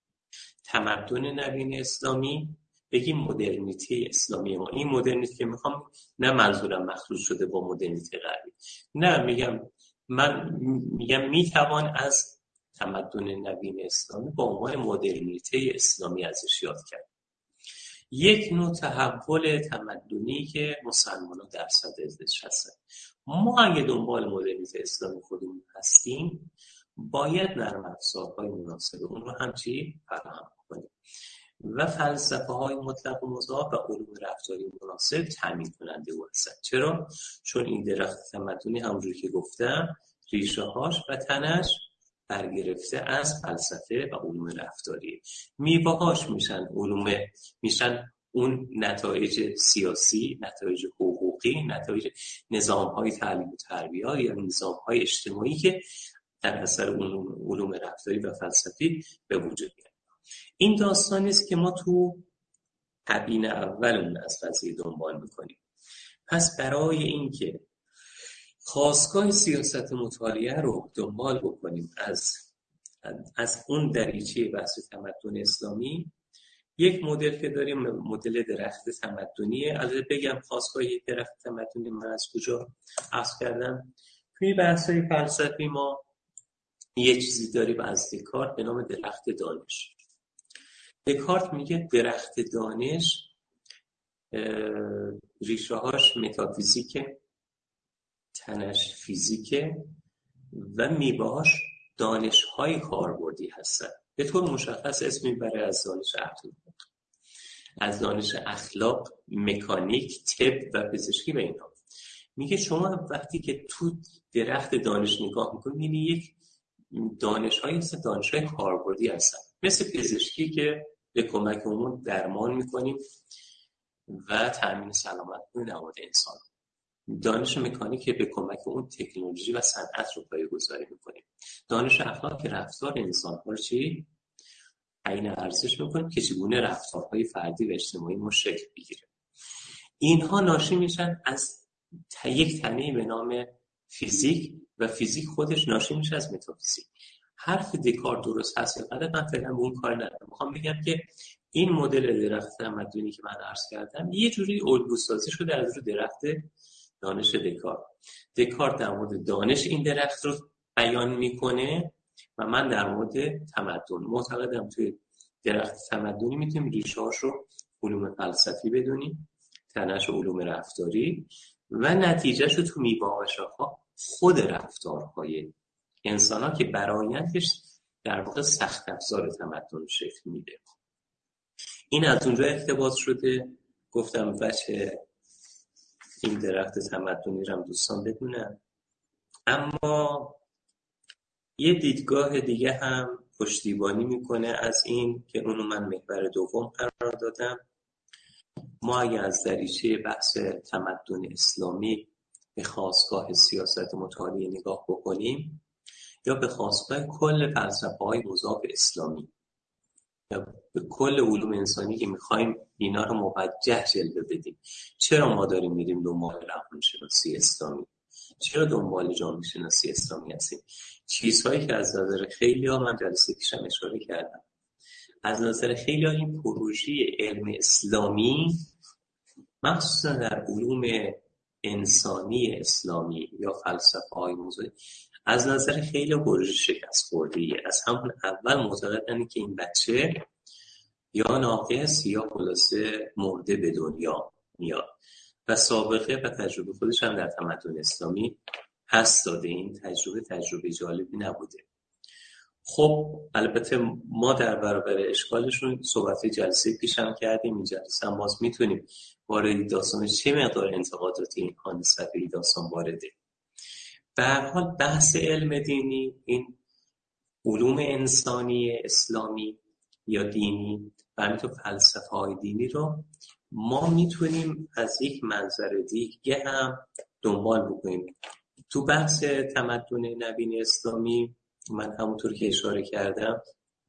تمدن نوین اسلامی بگیم مدرنیته اسلامی ما، این مدرنیته که میخوام نه منظورم مخلوط شده با مدرنیته غربی، نه میگم من میگم میتوان از تمدن نوین اسلامی با عنوان مدرنیته اسلامی ازش یاد کرد. یک نوع تحول تمدنی که مسلمانان در صدرش هستن. ما اگه دنبال مدرنیته اسلامی خودمون هستیم باید نرم افزارهای مناسب اون رو همچی فراهم کنیم و فلسفه های مطلق و مضاف و علوم رفتاری مناسب تامین کننده او هستن. چرا؟ چون این درخت تمدنی همونجوری که گفتم ریشه هاش و تنش برگرفته از فلسفه و علوم رفتاری، میوه هاش میشن علوم، میشن اون نتایج سیاسی، نتایج حقوقی، نتایج نظام های تعلیم و تربیه یا نظام های اجتماعی که در اثر علوم, علوم رفتاری و فلسفی به وجود میاد. این داستانی است که ما تو تبیین اولمون از قضیه دنبال میکنیم. پس برای اینکه خاستگاه سیاست مطالعه رو دنبال بکنیم از از اون دریچه بحث تمدن اسلامی، یک مدل که داریم مدل درخت تمدنیه. البته بگم خاستگاه درخت تمدنی من از کجا اخذ کردم. توی بحث‌های فلسفی ما یه چیزی داریم از دکارت به نام درخت دانش. دکارت میگه درخت دانش ریشه هاش متافیزیکه، تنش فیزیکه و میوه‌هاش دانش‌های کاربردی هستن. به طور مشخص اسم میبره از دانش اخلاق، از دانش اخلاق، مکانیک، طب و پزشکی و اینا. میگه شما وقتی که تو درخت دانش نگاه میکنید یعنی یک دانش‌هایی هستن، دانش‌های کاربردی هستن، مثل پزشکی که به کمک اون درمان میکنیم و تامین سلامت نواد انسان. دانش مکانیک که به کمک اون تکنولوژی و صنعت رو پایه‌گذاری میکنیم. دانش اخلاق که رفتار انسان‌ها رو چی عین ارزش میکنیم که چگونه رفتارهای فردی و اجتماعی ما شکل بگیره. اینها ناشی میشن از یک تنه به نام فیزیک و فیزیک خودش ناشی میشه از متافیزیک. حرف دکارت درست هست یا غلط من فعلا به اون کار ندارم. میخوام بگم که این مدل درخت تمدنی که من عرض کردم یه جوری الگوسازی شده از رو درخت دانش دکارت. دکارت در مورد دانش این درخت رو بیان میکنه و من در مورد تمدن معتقدم توی درخت تمدنی میتونیم ریشه‌هاش رو علوم فلسفی بدونیم، تنش علوم رفتاری و نتیجهش رو تو میوه و شاخه‌ها خود رفتارهای انسان‌ها که برآیندش در واقع سخت افزار تمدن شکل میده. این از اونجا اقتباس شده. گفتم وجه این درخت تمدنی رو هم دوستان بدونن. اما یه دیدگاه دیگه هم پشتیبانی میکنه از این که اونو من محور دوم قرار دادم. ما اگه از دریچه بحث تمدن اسلامی به خاستگاه سیاست مطالعه نگاه بکنیم یا به خاستگاه کل فلسفه‌های مضاف اسلامی یا به کل علوم انسانی که میخوایم اینا رو موجه جلوه بدیم، چرا ما داریم میریم دنبال روانشناسی اسلامی؟ چرا دنبال جامعه شناسی اسلامی هستیم؟ چیزهایی که از نظر خیلی ها من جلسه پیشم اشاره کردم، از نظر خیلی ها این پروژه علم اسلامی مخصوصا در علوم انسانی اسلامی یا فلسفه های موضوعی از نظر خیلی پروژه شکست خورده‌ای. از همون اول معتقدن که این بچه یا ناقص یا خلاصه مرده به دنیا میاد و سابقه و تجربه خودش هم در تمدن اسلامی هست داده. این تجربه تجربه جالبی نبوده. خب البته ما در برابر اشکالشون صحبت جلسه پیش هم کردیم، این جلسه هم باز میتونیم وارد داستان چه مقدار انتقاداتی اینها نسبت به داستان وارده. به هر حال بحث علم دینی، این علوم انسانی اسلامی یا دینی و همینطور فلسفه های دینی رو ما میتونیم از یک منظر دیگه هم دنبال بکنیم. تو بحث تمدن نوین اسلامی من همونطور که اشاره کردم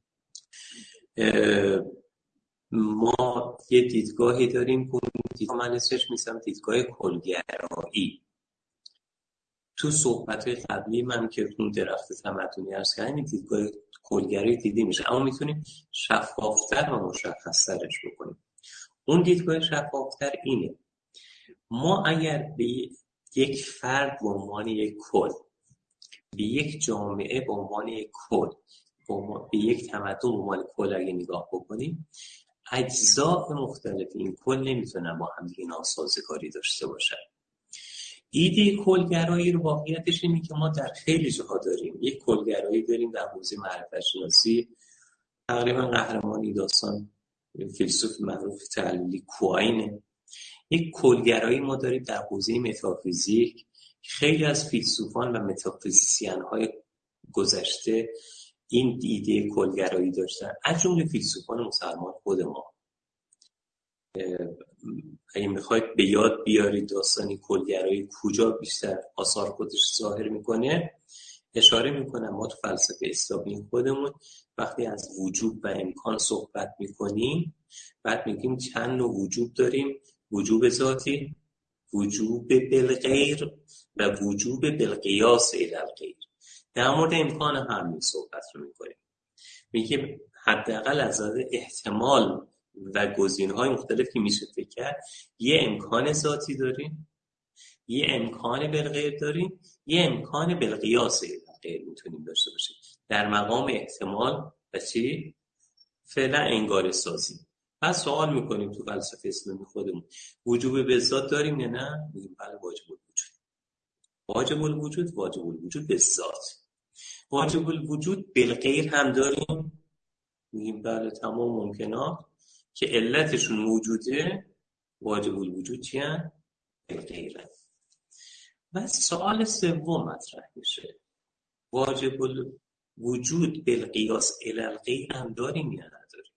ما یه دیدگاهی داریم که دیدگاه من اسمش میسم دیدگاه کلگرایی. تو صحبت‌های قبلی من که اون درخت تمدنی عرض کردم این دیدگاه کلگرایی دیده میشه، اما میتونیم شفافتر و مشخص‌ترش بکنیم. اون دیدگاه شفافتر اینه: ما اگر به یک فرد به عنوان یک کل، به یک جامعه به عنوان یک کل، به یک تمدن به عنوان کل اگه نگاه بکنیم، اجزاء مختلف این کل نمیتونن با هم دیگه ناسازگاری داشته باشن. ایده کلگرایی رو واقعیتش اینه که ما در خیلی جاها داریم. یک کلگرایی داریم در حوزه معرفت شناسی، تقریبا قهرمانی داستان فیلسوف معروف تحلیلی کوهاینه. یک کلگرایی ما داریم در حوزه متافیزیک، خیلی از فیلسوفان و متافیزیسین های گذشته این ایده کلگرایی داشتن، از جمله فیلسوفان مسلمان خود ما. اگه میخواید به یاد بیارید داستانی کلگرایی کجا بیشتر آثار خودش ظاهر میکنه، اشاره میکنم ما تو فلسفه اسلامی خودمون وقتی از وجوب و امکان صحبت میکنیم، بعد میگیم چند نوع وجوب داریم: وجوب ذاتی، وجوب بالغیر و وجوب بالقیاس الی الغیر. در مورد امکان هم صحبت رو میکنیم، میگیم حداقل از نظر احتمال و گزینه‌های مختلف که میشه فکر کرد، یه امکان ذاتی داریم، یه امکان بالغیر داریم، یه امکان بالقیاس الی الغیر میتونیم داشته باشیم. در مقام احتمال و چی؟ فعلا انگار سازی. پس سوال میکنیم تو فلسفه اسلامی خودمون وجوب به ذات داریم یا نه؟ میگیم بله واجب الوجود. واجب الوجود واجب الوجود به ذات. واجب الوجود بالغیر هم داریم، میگیم بله تمام ممکنات که علتشون موجوده واجب الوجود چی هست؟ بالغیر. و سوال سوم مطرح میشه: واجب الوجود بالقیاس الی الغیر هم داریم یا نداریم؟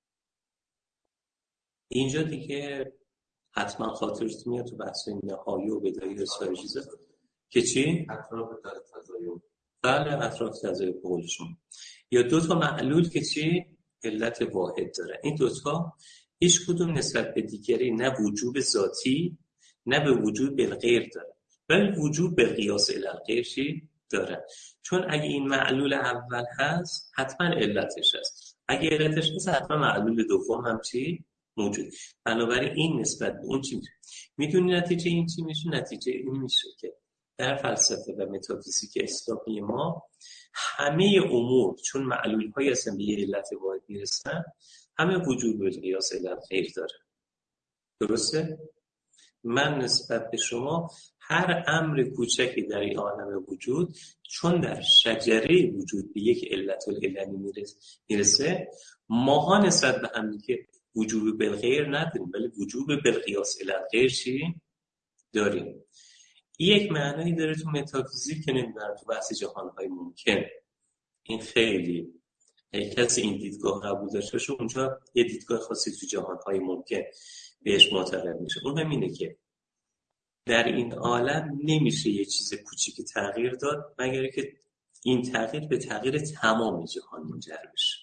اینجا دیگه حتما خاطرت میاد تو بحث نهایی و بدایی و سایر چیزا که چی؟ اطراف تزایم. بله اطراف تزایم قولشون. یا دو تا معلول که چی؟ علت واحد داره. این دوتا هیچ کدوم نسبت به دیگری نه وجوب ذاتی نه به وجوب بالغیر داره، ولی وجوب بالقیاس الی الغیر چی داره. چون اگه این معلول اول هست حتما علتش هست، اگه علتش هست حتما معلول دوم هم چی موجود. بنابراین این نسبت به اون چی میشه. میدونی نتیجه این چی میشه؟ نتیجه این میشه که در فلسفه و متافیزیک اسلامی ما همه امور چون معلول های هستن به یه علت واحد میرسن، همه وجود به قیاس الی الغیر داره. درسته؟ من نسبت به شما هر امر کوچکی در این عالم وجود چون در شجره وجود به یک علت العلمی میرسه، ماها نسبت به هم که وجود بالغیر نداریم ولی وجود بالقیاس الی الغیر چی داریم. یک معنی داره تو متافیزیک که نمیدونم تو بحث جهانهای ممکن این خیلی کسی این دیدگاه قبول داشته باشه اونجا یه دیدگاه خاصی تو جهانهای ممکن بهش معتقد میشه. اون هم اینه که در این عالم نمیشه یه چیز کوچیکی تغییر داد مگر که این تغییر به تغییر تمام جهان منجر بشه.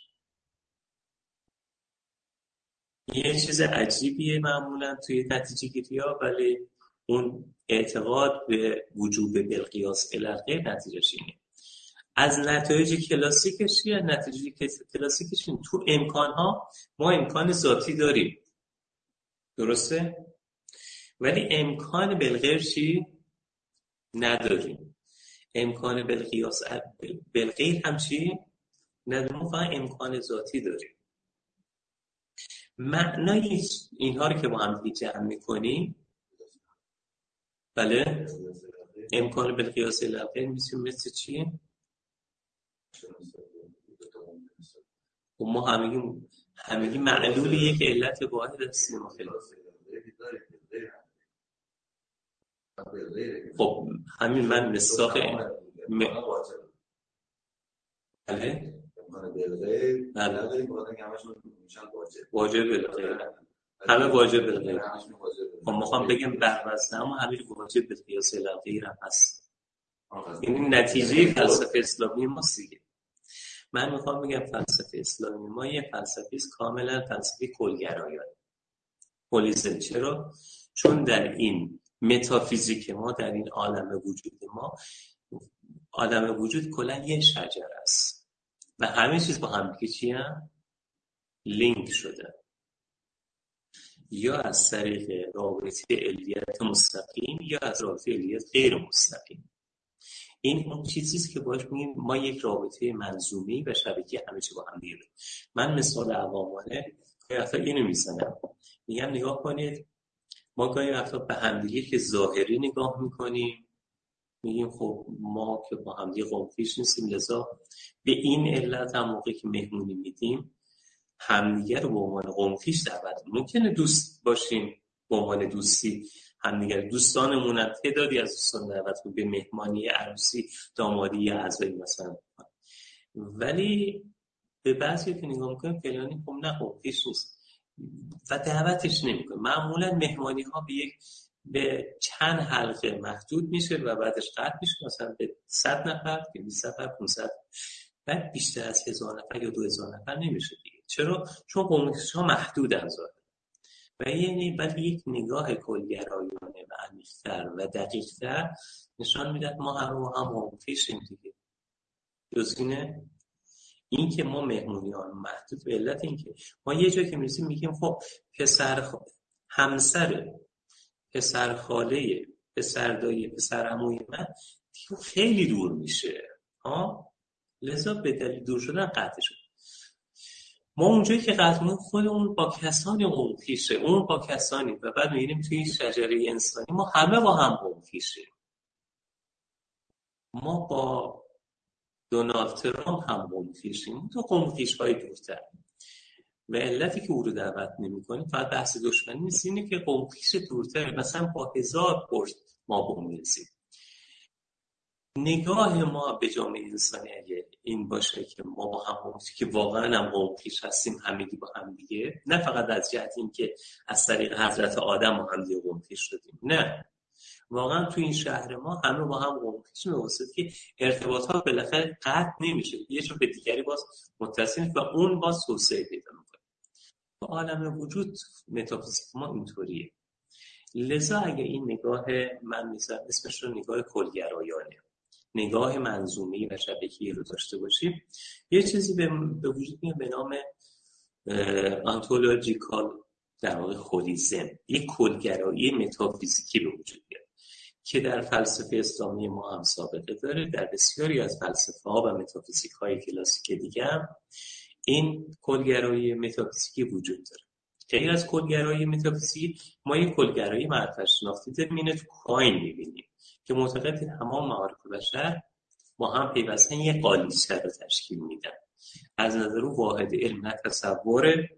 یه چیز عجیبیه معمولا توی نتیجه گیری ها، ولی اون اعتقاد به وجوب بالقیاس الی الغیر نتیجهش اینه. از نتایج کلاسیکش یا نتیجه کلاسیکش این تو امکان ها ما امکان ذاتی داریم، درسته؟ ولی امکان بالغیر چی نداریم. امکان بالقیاس بالغیر هم چی نداریم، فقط امکان ذاتی داریم. معنای اینها رو که با هم دیگه جمع میکنیم، بله، امکان بالقیاس الاخیر میشه مثل چی؟ و ما همگی همگی معلول یک علت واحد هستیم. خب همین من مصداق م... بله بله واجب بالغیر، همه واجب بالغیر. خب میخوام بگم بر وزن اما همین واجب بالقیاس الاخیر هم هست. این نتیجه فلسفه اسلامی ماست دیگه. من میخوام بگم فلسفه اسلامی ما یه فلسفه است کاملا فلسفه کلگرایانه، هولیزم. چرا؟ چون در این متافیزیک ما، در این عالم وجود ما، عالم وجود کلا یه شجره است و همه چیز با هم دیگه چی هم؟ لینک شده، یا از طریق رابطه علیت مستقیم یا از رابطه علیت غیر مستقیم. این اون چیزیست که باش میگیم ما یک رابطه منظومی و شبکه همه چی با هم دیگه. من مثال عوامانه گاهی وقتا اینو میزنم، میگم نگاه کنید ما گاهی وقتا به همدیگه که ظاهری نگاه میکنیم میگیم خب ما که با همدیگه قوم‌خویش نیستیم، لذا به این علت هم موقعی که مهمونی میدیم همدیگه رو به عنوان قوم‌خویش دعوت، ممکنه دوست باشیم به عنوان دوستی همدیگه، دوستانمون هم تعدادی از دوستان دعوت کنیم به مهمانی عروسی دامادی یا عزایی مثلا، ولی به بعضی که نگاه میکنیم فلانی خب نه قوم‌خویش نیست و دعوتش نمیکنه. معمولا مهمانی ها به یک به چند حلقه محدود میشه و بعدش قطع میشه، مثلا به صد نفر که بیست نفر پانصد، بعد بیشتر از هزار نفر یا دو هزار نفر نمیشه دیگه. چرا؟ چون قوم‌خویش ها محدودن ظاهرا و یعنی ولی یک نگاه کلگرایانه و عمیق‌تر و دقیق‌تر نشان میداد ما هم رو هم قوم‌خویشیم دیگه. جز اینه این که ما مهمونیان محدود به علت این که ما یه جایی که میرسیم میگیم خب پسر خ... همسر پسر خاله پسر دایی پسر عموی من خیلی دور میشه ها، لذا به دلیل دور شدن قطع شد. ما اونجایی که قطع میکنیم خودمون با کسانی قوم‌خویشه، اون با کسانی، و بعد میبینیم توی شجره انسانی ما همه با هم قوم‌خویشه. ما با دونالد ترامپ هم قوم‌خویشیم، تو قوم‌خویش‌های دورتر و علتی که او رو دعوت نمی‌کنیم فقط بحث دشمنی نیست، اینه که قوم‌خویش دورتر مثلا با هزار پرس ما بومیزیم. نگاه ما به جامعه انسانی اگه این باشه که ما با هم قوم‌خویش، که واقعا هم قوم‌خویش هستیم همگی با هم دیگه، نه فقط از جهت این که از طریق حضرت آدم با هم دیگه قوم‌خویش شدیم، نه، واقعا تو این شهر ما همه با هم قوم‌خویش می‌واسه که ارتباطات بالاخره قطع نمیشه، یه جور به دیگری باز متصل و اون باز توسعه پیدا می‌کنه. تو عالم وجود متافیزیک ما اینطوریه. لذا اگه این نگاه من میذارم اسمش رو نگاه کلگرایانه، نگاه منظومی و شبکه‌ای رو داشته باشیم، یه چیزی به, به وجود میاد به نام آنتولوژیکال در واقع هولیزم، یک کلگرایی متافیزیکی به وجود میاد که در فلسفه اسلامی ما هم سابقه داره، در بسیاری از فلسفه ها و متافیزیک های کلاسیک دیگه هم این کلگرایی متافیزیکی وجود داره. غیر از کلگرایی متافیزیکی ما یک کلگرایی معرفت شناختی داریم، اینو تو کوین می‌بینیم که معتقد تمام معارف بشر با هم پیوستن یک قالیچه رو تشکیل میدن. از نظر او واحد علم نه تصور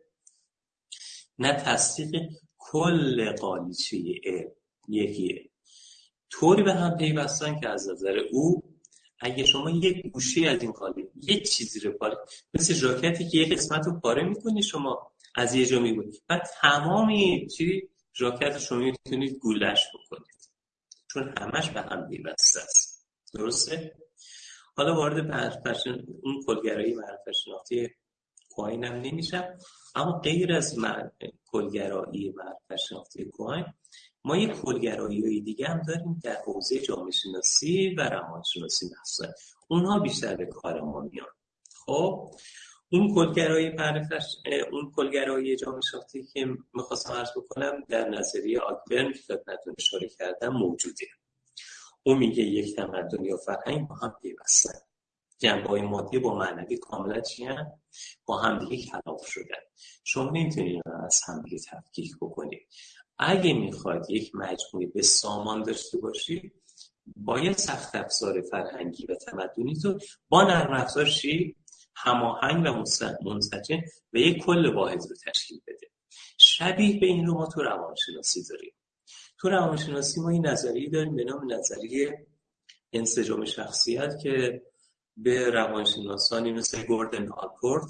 نه تصدیق کل قالیچه علم یکیه، طوری به هم پیوستن که از نظر او اگه شما یک گوشه از این قالیچه یک چیزی رو پاره، مثل ژاکتی که یک قسمت رو پاره میکنی شما از یه جا میبینی و تمامی چی ژاکت شما میتونید گولش بکنید، چون همش به هم پیوسته است. درسته؟ حالا وارد معرفت اون کلگرایی معرفت شناختی کوین هم نمیشم، اما غیر از کلگرایی معرفت شناختی کوین ما یک کلگرایی دیگه هم داریم در حوزه جامعه شناسی و روانشناسی مثلا، اونها بیشتر به کار ما میان. خب اون کلگرایی معرفت اون کلگرایی جامعه شناختی که میخواستم عرض بکنم در نظریه آگبرن که خدمتتون اشاره کردم موجوده. اون میگه یک تمدن یا فرهنگ با هم پیوستن جنبه‌های مادی با معنوی کاملا چی هم؟ با همدیگه کلاف شدن. شما نمیتونید از همدیگه تفکیک بکنید. اگه میخواد یک مجموعه به سامان داشته باشید، باید سخت افزار فرهنگی و تمدنی تو با نرم افزار چی هماهنگ و منسجم و یک کل واحد رو تشکیل بده. شبیه به این رو ما تو روانشناسی داریم. تو روانشناسی ما این نظریه داریم به نام نظریه انسجام شخصیت که به روانشناسانی مثل گوردن آلپورت،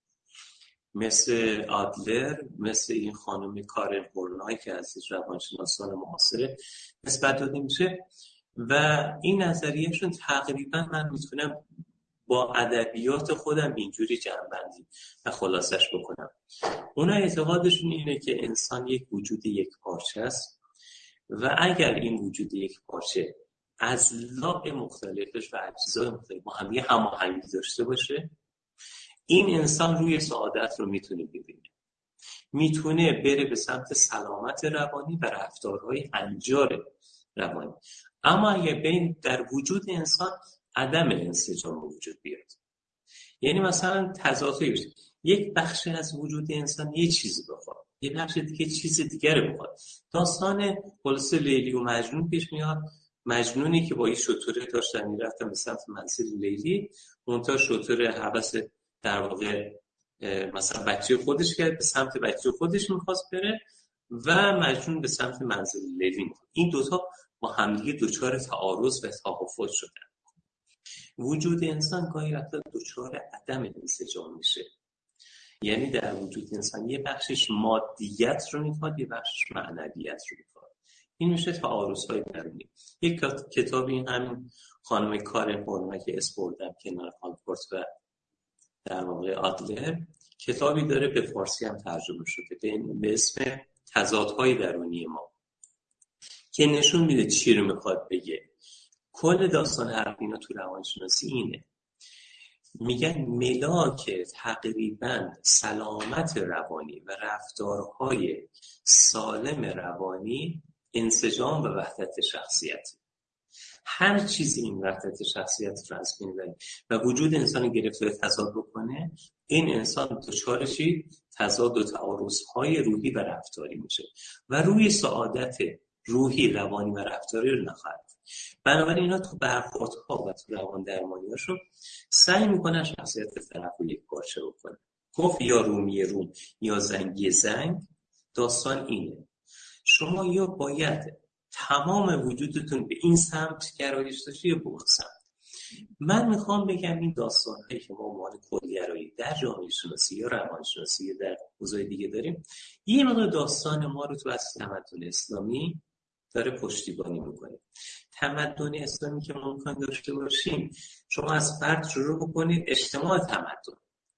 مثل آدلر، مثل این خانم کارن هورنای که از روانشناسان معاصر نسبت داده میشه و این نظریهشون تقریبا من میتونم با ادبیات خودم اینجوری جمع‌بندی و خلاصش بکنم. اونا اعتقادشون اینه که انسان یک وجود یک پارچه است و اگر این وجود یک پارچه اضلاع مختلفش و اجزای مختلف با هم هماهنگی داشته باشه، این انسان روی سعادت رو میتونه ببینه، میتونه بره به سمت سلامت روانی و رفتارهای هنجار روانی. اما اگه بین در وجود انسان عدم انسجام وجود بیاد، یعنی مثلا تضادی بشه، یک بخش از وجود انسان یه چیزی بخواد، یه بخش دیگه چیز دیگه رو بخواد. داستان خلاص لیلی و مجنون پیش میاد. مجنونی که با این شتره داشتن میرفتن به سمت منزل لیلی، اونتا شتره هوس در واقع مثلا بچه خودش کرد، به سمت بچه خودش میخواست بره و مجنون به سمت منزل لیلی میخواست. این دوتا با همدیگه دوچار تعارض و تحافظ شدن. وجود انسان گاهی وقتا دوچار عدم انسجام میشه، یعنی در وجود انسان یه بخشش مادیت رو میخواد، یه بخشش معنویت رو میخواد. این میشه تعارض‌های درونی. یک کتابی همین خانم کارن هورنای که اسپوردم کنار آلپورت و در واقع آدلر، کتابی داره به فارسی هم ترجمه شده به اسم تضادهای درونی ما که نشون میده چی رو میخواد بگه. کل داستان هر اینا تو روانشناسی اینه، میگن ملاک تقریبا سلامت روانی و رفتارهای سالم روانی انسجام و وحدت شخصیت. هر چیزی این وحدت شخصیت رو از بین بره و وجود انسان گرفته تضاد بکنه، این انسان دچار چی؟ تضاد و تعارض‌های روحی و رفتاری میشه و روی سعادت روحی، روانی و رفتاری رو نخواهد. بنابراین اینا تو برخوردها و تو روان درمانیاشون سعی میکنن شخصیت طرف رو یک پارچه بکنن. گفت یا رومی روم یا زنگی زنگ. داستان اینه، شما یا باید تمام وجودتون به این سمت گرایش داشته یا به اون سمت. من میخوام بگم این داستانهایی که ما عنوان کدگرایی در جامعه شناسی یا روان شناسی یا در حوزه‌های دیگه داریم، یه مقدار داستان ما رو تو از تمدن اسلامی داره پشتیبانی میکنه. تمدن اسلامی که ما میخوایم داشته باشیم، شما از فرد شروع بکنید، اجتماع تمدن،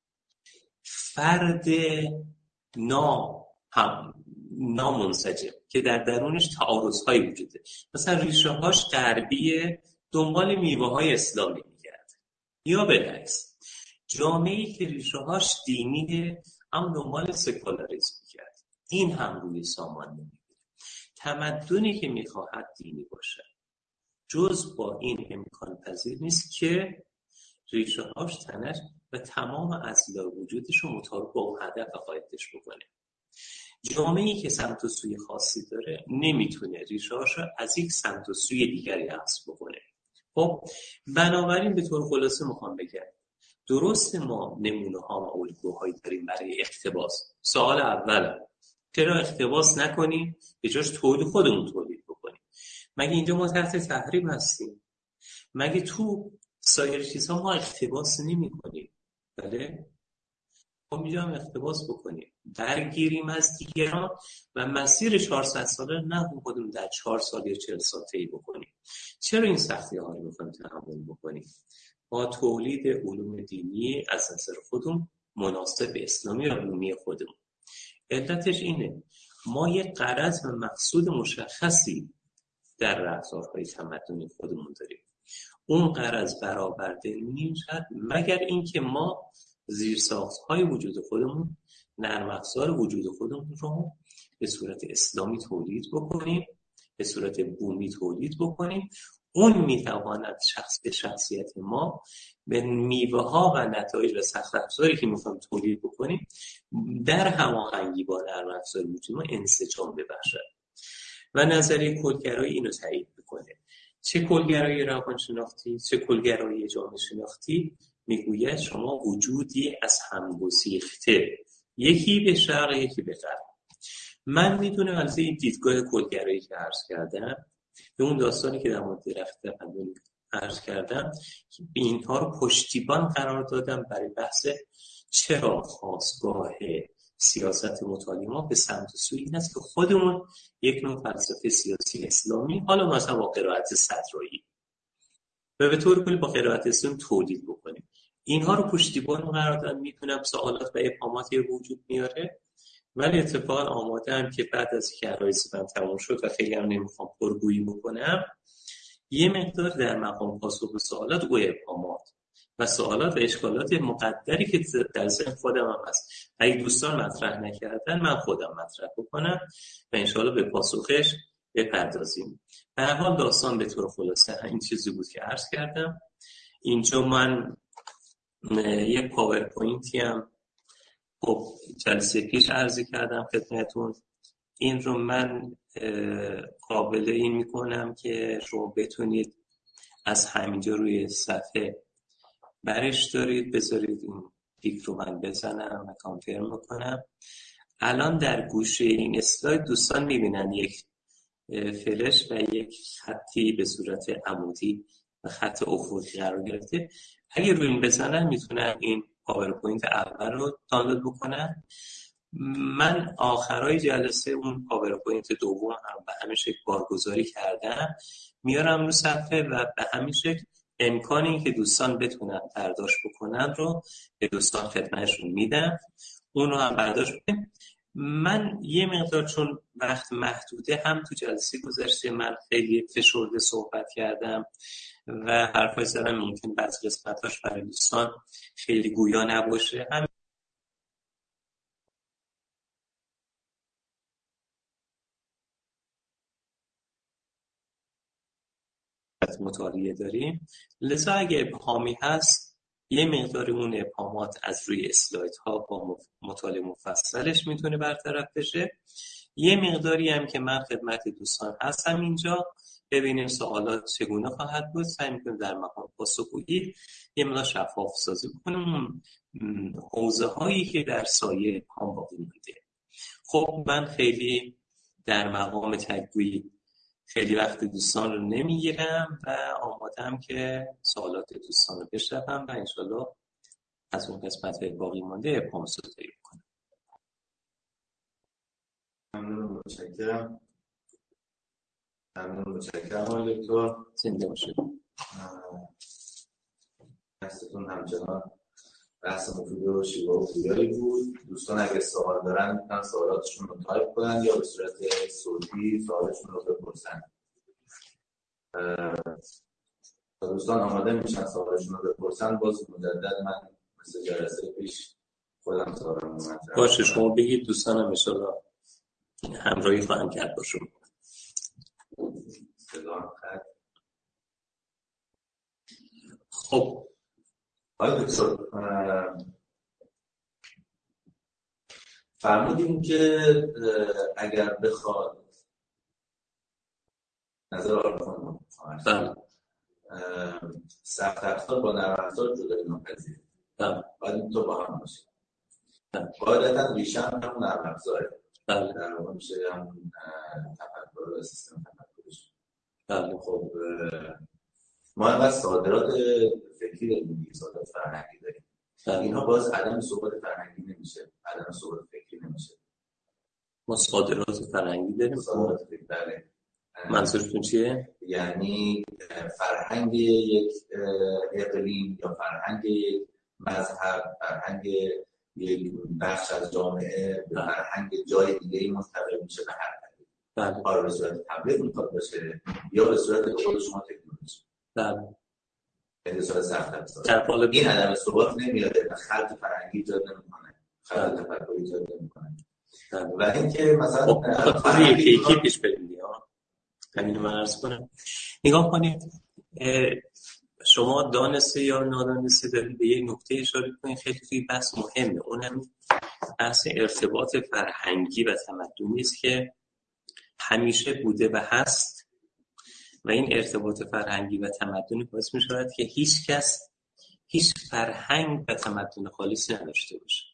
فرد نا هم نامنسجم که در درونش تعارض‌های وجوده، مثلا ریشه هاش غربیه، دنبال میوه های اسلامی میگرد، یا بالعکس جامعه‌ای که ریشه هاش دینیه هم دنبال سکولاریسم میگرد، این هم روی سامان نمیگیره. تمدنی که میخواهد دینی باشه جز با این امکان پذیر نیست که ریشه هاش تنش و تمام اضلاع وجودش رو مطابق با اون هدف قایدش بکنه. جامعه‌ای که سمت و سوی خاصی داره نمیتونه ریشه‌هاش رو از یک سمت و سوی دیگری حذف بکنه. خب بنابراین به طور خلاصه میخوام بگم درست ما نمونه ها و الگوهایی داریم برای اقتباس. سوال اول، چرا اقتباس نکنیم به جاش تولید خودمون تولید بکنیم؟ مگه اینجا ما تحت تحریم هستیم؟ مگه تو سایر چیزها ما اقتباس نمی‌کنیم؟ بله؟ ما می‌جام اقتباس بکنیم، درگیریم از دیگران و مسیر چهارصد ساله نه خودمون در چهار سال یا چهل سال طی بکنیم. چرا این سختی‌ها رو می‌خوایم تحمل بکنیم؟ با تولید علوم دینی از نظر خودمون مناسب اسلامی و رومی خودمون. علتش اینه ما یک غرض و مقصود مشخصی در رفتارهای تمدنی خودمون داریم. اون غرض برآورده نمی‌شود مگر اینکه ما زیرساخت‌های وجود خودمون، نرم افزار وجود خودمون رو به صورت اسلامی تولید بکنیم، به صورت بومی تولید بکنیم، اون میتواند شخص به شخصیت ما به میوه ها و نتایج و سخت افزاری که میخوایم تولید بکنیم در هماهنگی با نرم افزار وجود ما انسجام ببخشد. و نظریه کلگرایی اینو تایید میکنه. چه کلگرایی روانشناختی، چه کلگرایی جامعه شناختی میگوید شما وجودی از هم گسیخته، یکی به شرق یکی به غرب. من میدونم از این دیدگاه کلگرایی که عرض کردم، به اون داستانی که در مورد درخت تقدم عرض کردم، اینها رو پشتیبان قرار دادم برای بحث چرا خاستگاه سیاست مطالعه ما به سمت سوی این است که خودمون یک نوع فلسفه سیاسی اسلامی، حالا مثلا با قرائت صدرایی و به طور کلی با قرائت اسلام تولید بکنیم. اینها رو پشتیبان قرار دادم. میتونم سوالات و ابهاماتی وجود میاره، ولی اتفاقا آماده هم که بعد از که عرایض من تموم شد و خیلی هم نمیخوام پرگویی بکنم، یه مقدار در مقام پاسخ به سوالات و ابهامات و سوالات و اشکالات مقدری که در ذهن خودم هم هست، اگه دوستان مطرح نکردن من خودم مطرح بکنم و انشاءالله به پاسخش بپردازیم. به هر حال داستان به طور خلاصه این چیزی بود که عرض کردم. اینجا من یک پاورپوینتی هم خب جلسه پیش عرضی کردم خدمتون. این رو من قابل این میکنم که شما بتونید از همینجا روی صفحه برش دارید، بذارید این پیک رو من بزنم و کانفرم بکنم. الان در گوشه این اسلاید دوستان میبینن یک فلش و یک خطی به صورت عمودی و خط افقی قرار گرفته. اگه روی این بزنن میتونن این پاورپوینت اول رو دانلود بکنن. من آخرای جلسه اون پاورپوینت دوم هم به همین شکل بارگذاری کردم، میارم رو صفحه و به همین شکل امکانی که دوستان بتونن برداشت بکنن رو به دوستان خدمتشون میدم، اون رو هم برداشت بکنم. من یه مقدار چون وقت محدوده، هم تو جلسه گذشته من خیلی فشرده صحبت کردم و حرفای زدم ممکن بعضی قسمتاش برای دوستان خیلی گویا نباشه، هم مطالعه داریم. لذا اگه ابهامی هست یه مقدار اون ابهامات از روی اسلاید ها با مطالعه مفصلش میتونه برطرف بشه. یه مقداری هم که من خدمت دوستان هستم اینجا، ببینیم سوالات چگونه خواهد بود، سعی میکنیم در مقام پاسخگویی یه مقدار شفاف سازی بکنیم حوزه هایی که در سایه ابهام باقی مونده. خب من خیلی در مقام تگویی خیلی وقت دوستان رو نمیگیرم و آمادم که سوالات دوستان رو بشنوم و انشالله از اون قسمت باقی مانده ابهام سازی بکنم. ممنون، متشکرم. ممنون، متشکرم آقای دکتر. زنده باشید. بحثتون همچنان بحث مفید و شیوا و پویایی بود. دوستان اگه سوال دارن میتونن سوالاتشون رو تایپ کنن یا به صورت صوتی سوالشون رو بپرسن. دوستان آماده میشن سوالشون رو بپرسن، باز مجدد من مثل جلسه پیش خودم سوالم رو مطرح باشه، شما بگید دوستانم انشالله همراهی خواهم کرد باشم. سلام خد. خب آقای دکتر فرمودیم که اگر بخواد نظر آرمان بله سخت افزار با نرم افزار جدایی ناپذیره، باید این تو با هم باشه. قاعدتا ریشه هم همون نرم افزاره، در واقع میشه همون تفکر و سیستم تفکرش. بله. خب ما اینقدر صادرات فکری داریم، صادرات فرهنگی داریم، اینها باز عدم ثبات فرهنگی نمیشه، عدم ثبات فکری نمیشه. ما صادرات فرهنگی داریم. صادرات فکری بله. منظورتون چیه؟ یعنی فرهنگ یک اقلیم یا فرهنگ یک مذهب، فرهنگ یک بخش از جامعه به فرهنگ جای دیگه‌ای منتقل میشه به هر طریق. بله. آیا به صورت تبلیغ میخواد باشه یا به صورت خود شما تکنولوژی. بله. به صورت سخت افزار. این عدم ثبات نمیاد و خلط فرهنگی ایجاد نمیکنه، خلط تفکری ایجاد نمیکنه. و اینکه مثلا خب یکی یکی پیش بریم دیگه. همین رو من عرض کنم. نگاه کنید شما دانسته یا نادانسته دارید به یه نکته اشاره کنید خیلی توی بحث مهمه، اونم بحث ارتباط فرهنگی و تمدنی است که همیشه بوده و هست و این ارتباط فرهنگی و تمدنی باعث می شود که هیچ کس هیچ فرهنگ و تمدن خالصی نداشته باشه.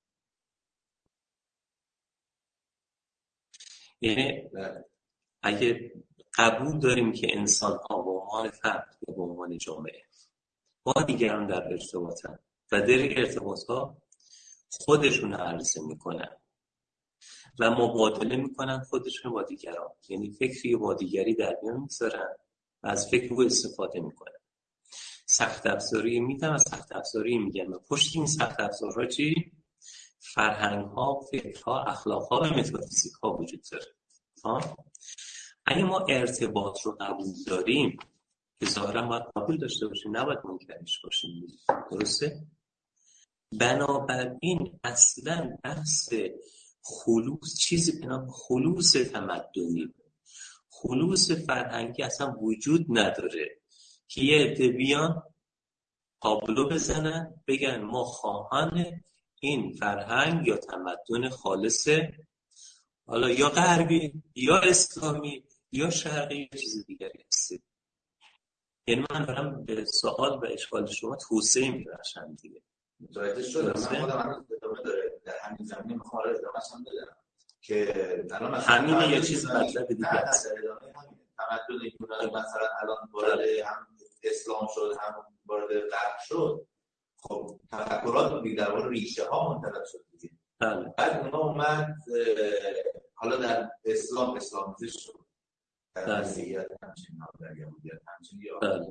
یعنی اگه قبول داریم که انسان ها به عنوان فرد یا به عنوان جامعه با دیگران در ارتباطن و در ارتباط ها خودشون عرضه میکنن و مبادله میکنن خودشون با دیگران، یعنی فکری با دیگری در میان میذارن و از فکر رو استفاده میکنن. سخت افزاری میدن و سخت افزاری میگن و پشت این سخت افزارها چی؟ فرهنگ ها، فکرها، اخلاق ها و متافیزیک ها وجود داره. ها؟ اگه ما ارتباط رو قبول داریم که ظاهرا باید قبول داشته باشیم، نباید منکرش باشیم، درسته؟ بنابراین اصلا بحث خلوص چیزی به نام خلوص تمدنی، خلوص فرهنگی اصلا وجود نداره که یه عده بیان تابلو بزنن بگن ما خواهان این فرهنگ یا تمدن خالصه، حالا یا غربی یا اسلامی یا شرقی یا چیز دیگری هستی. یعنی من دارم به سوال و اشکال شما توضیح می‌بخشم دیگه. متوجه شدم. من خودم هنوز ادامه داره در همین زمینه میخوام ادامه‌اش هم بدم که الان همین یه چیز مطلب دیگه است. تمدن یونان مثلا الان وارد هم اسلام شد هم وارد غرب شد، خب تفکرات دیگه در مورد ریشه ها منتقل شد دیگه. بعد اونها اومد حالا در اسلام اسلامیزه شد، در مسیحیت همچنین، در یهودیت همچنین یا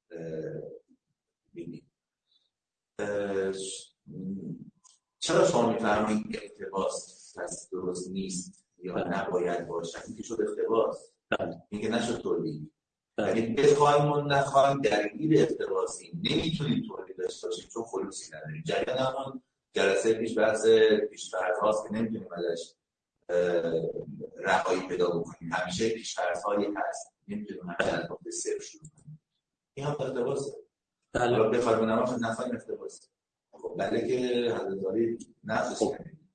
بینید. چرا شما میفرمایید که اقتباس پس درست نیست یا نباید باشد؟ این که شد اقتباس، این که نشد تولید. یعنی بخوایم و نخوایم درگیر اقتباسیم، نمیتونیم تولید داشته باشیم چون خلوصی نداریم. جریان همون جلسه پیش بحث پیش‌فرض هاست که نمیتونیم ازش رهایی پیدا بکنیم، همیشه پیش‌فرض هایی هست، نمیتونیم همیشه از نقطه صفر شروع کنیم. این هم اقتباسه. حالا بخوایم و نخوایم نخوایم اقتباسه. خب بله که حضرت علی نقدش کردیم.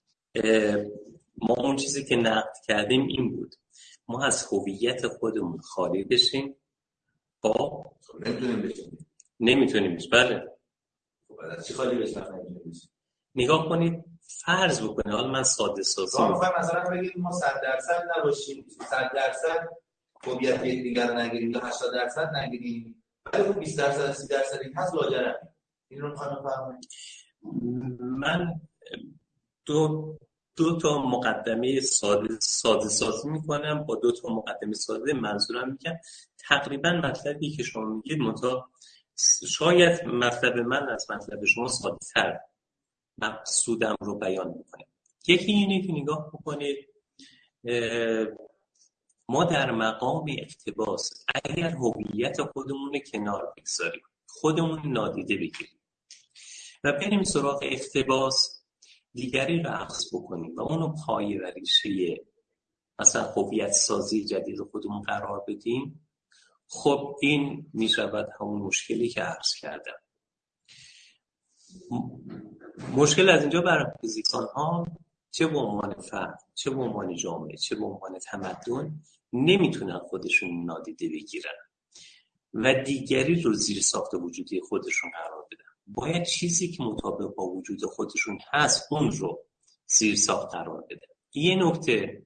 ما اون چیزی که نقد کردیم این بود، ما از هویت خودمون خالی بشیم. با خب نمیتونیم بشیم. نمیتونیم بشیم. بله. خب از چی خالی بشیم؟ نمیتونیم بشیم. نگاه کنید، فرض بکنید، حالا من ساده سازی می‌خوام مثلا بگید ما صد درصد نباشیم، صد درصد هویت دیگر رو نگیریم یا هشتاد درصد نگیریم، ولی اون بیست درصد سی درصد این هست لاجرم. این رو می‌خوام بفهمم. من دو دو تا مقدمه ساده ساده سازی میکنم. با دو تا مقدمه ساده منظورم میگم تقریبا مطلبی که شما میگید منتها شاید مطلب من از مطلب شما ساده تر مقصودم رو بیان میکنه. یکی اینه که نگاه بکنید، ما در مقام اقتباس اگر هویت خودمون کنار بگذاریم، خودمون نادیده بگیریم و بریم سراغ اقتباس، دیگری رو عکس بکنیم و اونو پایه و ریشه مثلا هویت سازی جدید خودمون قرار بدیم، خب این میشود همون مشکلی که عرض کردم. مشکل از اینجا برمیاد انسان ها چه به عنوان فرد، چه به عنوان جامعه، چه به عنوان تمدن نمیتونن خودشون نادیده بگیرن و دیگری رو زیر ساخت وجودی خودشون قرار بدن. باید چیزی که مطابق با وجود خودشون هست اون رو زیر ساخت قرار بده. یه نکته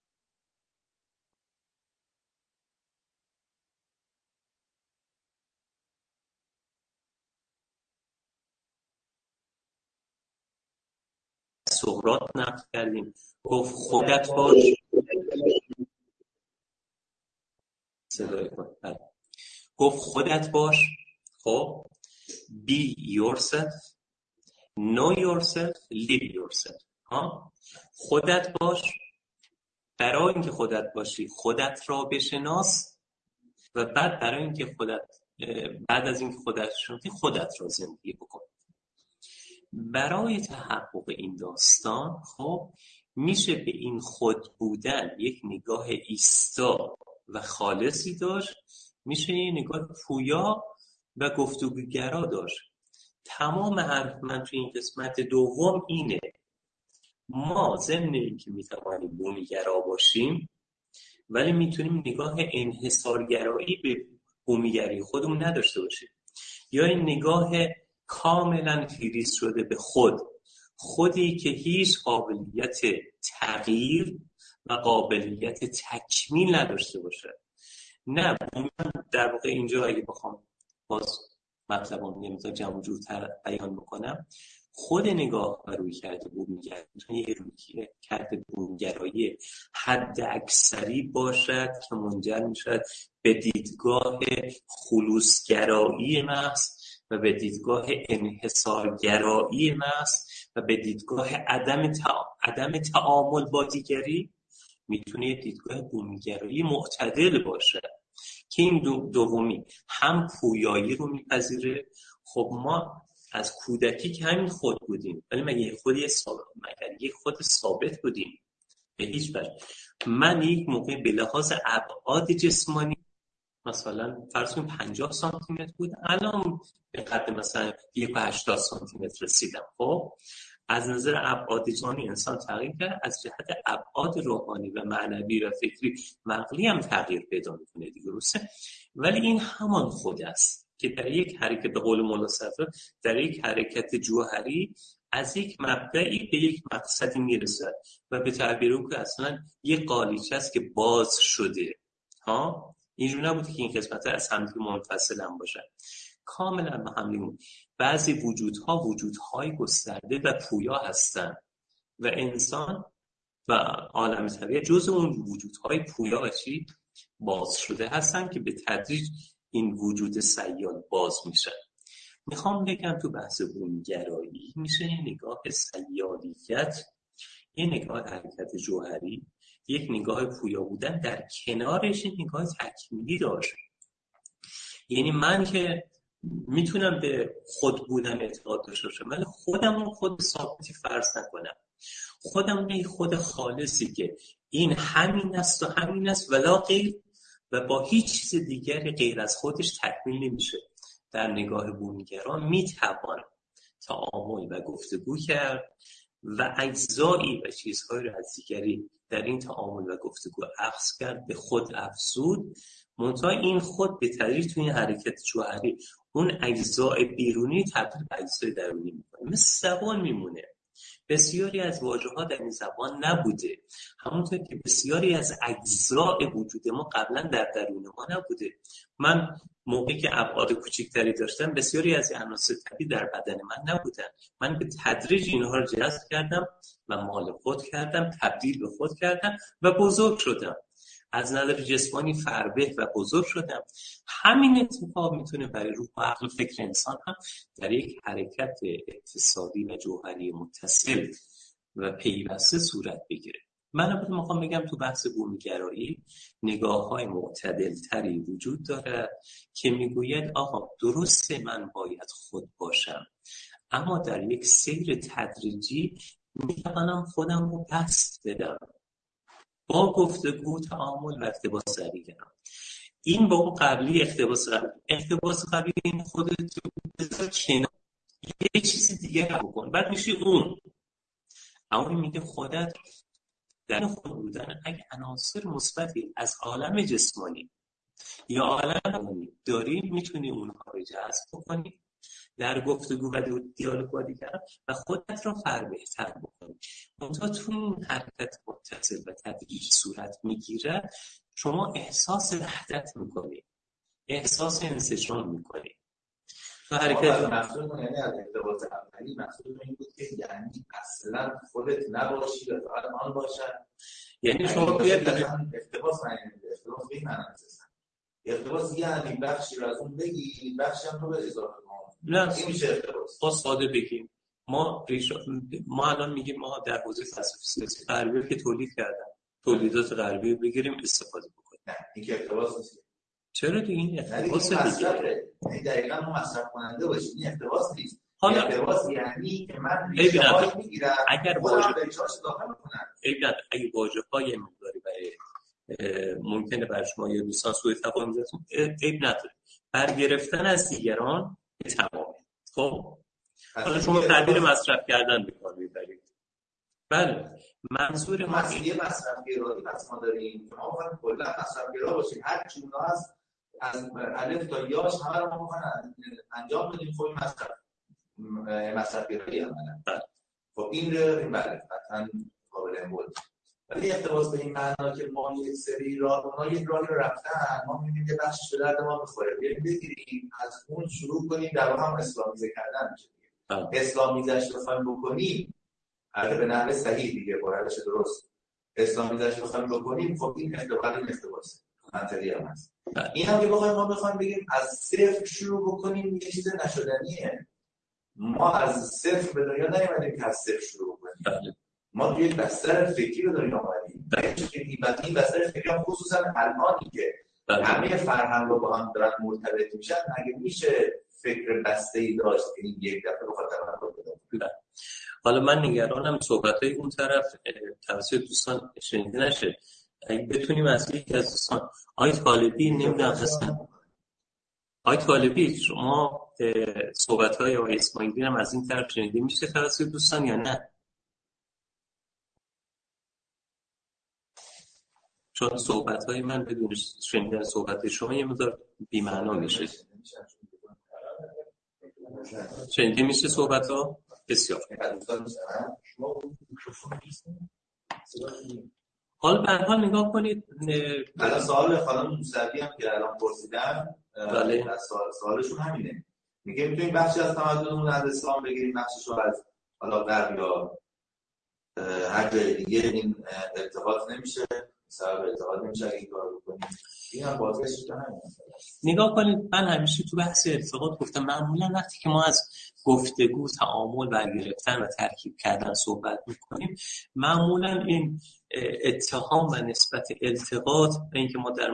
سقراط نقد کردیم، گفت خودت باش، صدای کن، گفت خودت باش، خب be yourself, know yourself, live yourself. ها؟ خودت باش، برای اینکه خودت باشی خودت را بشناس و بعد برای اینکه خودت بعد از اینکه خودت شناختی خودت را زندگی بکن. برای تحقق این داستان خب میشه به این خود بودن یک نگاه ایستا و خالصی داشت میشه یه نگاه پویا و گفتگوگرا داشت. تمام حرف من تو این قسمت دوم اینه، ما ضمن اینکه میتوانیم بومیگرا باشیم ولی میتونیم نگاه انحصارگرایی به بومیگری خودمون نداشته باشیم، یا این نگاه کاملا فریز شده به خود، خودی که هیچ قابلیت تغییر و قابلیت تکمیل نداشته باشه. نه، من در واقع اینجا اگه بخوام باز مطلبم نمیتونم جمع جورتر بیان بکنم، خود نگاه و روی کرده بومیگرایی میتونه یه روی کرده بومیگرایی حد اکثری باشد که منجر میشد به دیدگاه خلوصگرایی محض و به دیدگاه انحصارگرایی محض و به دیدگاه عدم تع... عدم تعامل با دیگری. میتونه دیدگاه بومیگرایی معتدل باشه که این دو دومی هم پویایی رو میپذیره. خب ما از کودکی که همین خود بودیم، ولی مگه یک خودی ثابت مگر یک خود ثابت بودیم؟ به هیچ وجه. من یک موقع به لحاظ ابعاد جسمانی مثلا فرض کنیم پنجاه سانتی متر بود، الان به قد مثلا یک و هشتاد سانتی متر رسیدم. خب از نظر ابعاد جسمانی انسان تغییر کرد، از جهت ابعاد روحانی و معنوی و فکری و عقلی هم تغییر پیدا میکنه دیگه، درسته؟ ولی این همان خود است که در یک حرکت، به قول مولا صدراء، در یک حرکت جوهری از یک مبدأی به یک مقصدی میرسد و به تعبیر اون که اصلا یک قالیچه است که باز شده. ها اینجوری نبود که این قسمت از همدیگه منفصل هم باشن، کاملا با هم دیگه. بعضی وجودها وجودهای گسترده و پویا هستند و انسان و عالم طبیعت جزء اون وجودهای پویا و چی باز شده هستن که به تدریج این وجود سیال باز میشن. میخوام بگم تو بحث بومیگرایی میشه یه نگاه سیالیت، یه نگاه حرکت جوهری، یک نگاه پویا بودن، در کنارش این نگاه تکمیلی داشت. یعنی من که میتونم به خود بودن اعتقاد داشته باشم ولی خودم رو خود ثابتی فرض نکنم، خودم رو خود خالصی که این همین است و همین است ولا غیر و با هیچ چیز دیگری غیر از خودش تکمیل نمیشه. در نگاه بومیگرا میتوان تعامل و گفتگو کرد و اجزایی و چیزهایی را از دیگری در این تعامل و گفتگو اخذ کرد، به خود افزود، منتها این خود به تدریج توی این حرکت جوهری اون اجزای بیرونی تبدیل به اجزای درونی میکنه. مثل زبان میمونه، بسیاری از واژه‌ها در این زبان نبوده، همونطور که بسیاری از اجزای وجود ما قبلا در درون ما نبوده. من موقعی که ابعاد کوچکتری داشتم بسیاری از عناصر طبیعی در بدن من نبودن، من به تدریج اینها رو جذب کردم و مال خود کردم، تبدیل به خود کردم و بزرگ شدم، از نظر جسمانی فربه و بزرگ شدم. همین اتفاق میتونه برای روح و عقل و فکر انسان هم در یک حرکت اقتصادی و جوهری متصل و پیوسته صورت بگیره. من البته میخوام بگم تو بحث بومیگرایی نگاه‌های معتدل‌تری وجود داره که میگوید آقا درسته من باید خود باشم، اما در یک سیر تدریجی میتوانم خودم رو دست بدم با گفتگو، تعامل و اقتباس قبلی. این با اون قبلی اقتباس قبلی اقتباس قبلی این خودت بذار کنار، یه چیز دیگه بکن، بعد میشی اون. اما میگه خودت در خود بودن اگه عناصر مثبتی از عالم جسمانی یا عالم روحانی داری، میتونی اونها رو جذب کنی در گفتگو و دیالوگ با دیگران و خودت رو فربه‌تر بکنی. منتها تو این حرکت متصل و تدریجی صورت میگیره، شما احساس وحدت میکنی، احساس انسجام میکنی. تو حرکت مقصود یعنی از ارتباط اولی مقصود این بود که یعنی اصلا خودت نباشی و فقط آن باشن. یعنی شما بیاد ارتباط معنی ارتباط به این معنی اساسا ارتباط یعنی بخشی رو از اون بگی، بخشی هم تو به اضافه کن. این میشه ارتباط. با ساده بگیم ما ریش... ما الان میگیم ما در حوزه فلسفه سیاسی غربی که تولید کردن، تولیدات غربی بگیریم استفاده بکنیم. نه این که ارتباط نیست. چرا دیگه این ارتباط مصرفه، یعنی دقیقاً ما مصرف کننده باشیم، این ارتباط نیست. حالا ارتباط یعنی که من ریشه‌هاش میگیرم اگر واژه ریشه‌هاش داخل میکنم. ببینید اگه واژه‌های مقداری برای ممکنه بر شما یا دوستان سوء تفاهم بزنتون، عیب نداره. برگرفتن از دیگران به تمامه. خب حالا شما تعبیر مصرف کردن به کار میبرید. بله منظور ما مسئله مصرفگرایی پس ما داریم، ما باید کلا مصرفگرا باشیم، هر چی اونها هست از الف تا یاش همه رو ما می‌خوایم انجام بدیم. خب این مصرف مصرفگرایی عملاً. خب این رو بله قطعاً قابل انبوه. ولی اقتباس به این معنا که ما یک سری راه اونها یک راهی رو رفتن، ما می‌بینیم که بخشش به درد ما می‌خوره، بیایم بگیریم از اون شروع کنیم در واقع هم اسلامیزه کردن میشه. اسلامیزش بخوایم بکنیم البته به نحو صحیح دیگه با روش درست اسلامیزش بخوایم بکنیم، خب این اختبار این اختباسه منطقی هم هست. این هم که بخوایم ما بخوایم بگیم از صفر شروع بکنیم یه چیز نشدنیه. ما از صفر به دنیا نیومدیم که از صفر شروع کنیم. ما توی بستر فکری به دنیا اومدیم. این بستر فکری هم خصوصا الانی که همه فرهنگ رو با هم دارن مرتبط میشن، مگه میشه فکر بسته‌ای داشت که این یک دفعه بخواد تمرکز بده؟ حالا من نگرانم صحبت‌های اون طرف توسط دوستان شنیده نشه. اگه بتونیم از یک از دوستان آقای طالبی نمیدونم اصلا آقای طالبی شما صحبت‌های آقای اسماعیلی هم از این طرف شنیده میشه توسط دوستان یا نه؟ چون صحبت‌های من بدون شنیدن صحبت شما یه مقدار بی‌معنا میشه. شنیده میشه صحبت‌ها؟ بسیار. حالا به هر حال نگاه کنید. الان سوال خانم موسوی هم که الان پرسیدن، بله. سوال سوالشون همینه. میگه میتونیم بخشی از تمدنمون از اسلام بگیریم، بخشش رو از حالا غرب یا هر جای دیگه. این ارتباط نمیشه، سبب ارتباط نمیشه اگه این کارو بکنیم. این هم بازش که همین. نگاه کنید من همیشه تو بحث ارتباط گفتم معمولا وقتی که ما از گفتگو، تعامل، برگرفتن و ترکیب کردن صحبت میکنیم، معمولا این اتهام و نسبت التقاط به اینکه ما در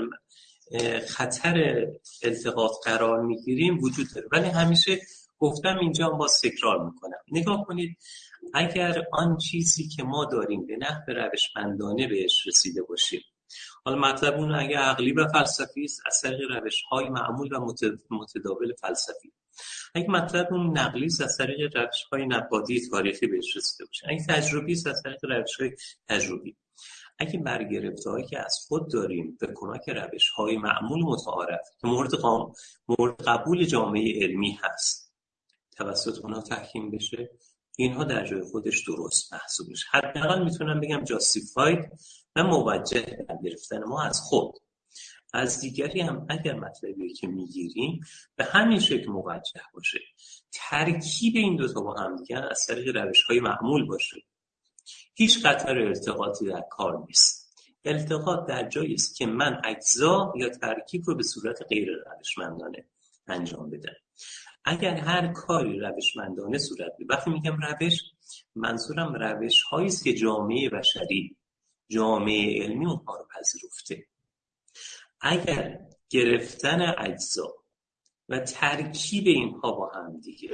خطر التقاط قرار میگیریم وجود داره. ولی همیشه گفتم اینجا هم باز تکرار میکنم. نگاه کنید اگر آن چیزی که ما داریم به نحو روشمندانه بهش رسیده باشیم، حالا مطلب اون اگه عقلی و فلسفی است از طریق روش‌های معمول و متداول فلسفی، اگه مطلب اون نقلی است از طریق روش‌های نقادی تاریخی بهش رسیده باشه، اگه تجربی است از طریق روش‌های تجربی، اگه برگرفته‌هایی که از خود داریم به کمک روش‌های معمول متعارف که مورد قام مورد قبول جامعه علمی هست توسط اونها تحکیم بشه، اینها در جای خودش درست محسوب میشه. حداقل میتونم بگم جاستیفاید و موجه در گرفتن ما از خود. از دیگری هم اگر مطلبی که میگیریم به همین شکل موجه باشه، ترکیب این دوتا با هم دیگه از طریق روش‌های معمول باشه، هیچ خطر التقاطی در کار نیست. التقاط در جایی است که من اجزا یا ترکیب رو به صورت غیر روشمندانه انجام بدم. اگر هر کاری روشمندانه صورت بگیره، وقتی میگم روش منظورم روش هایی است که جامعه بشری، جامعه علمی اونها رو پذیرفته. اگر گرفتن اجزا و ترکیب اینها با هم دیگه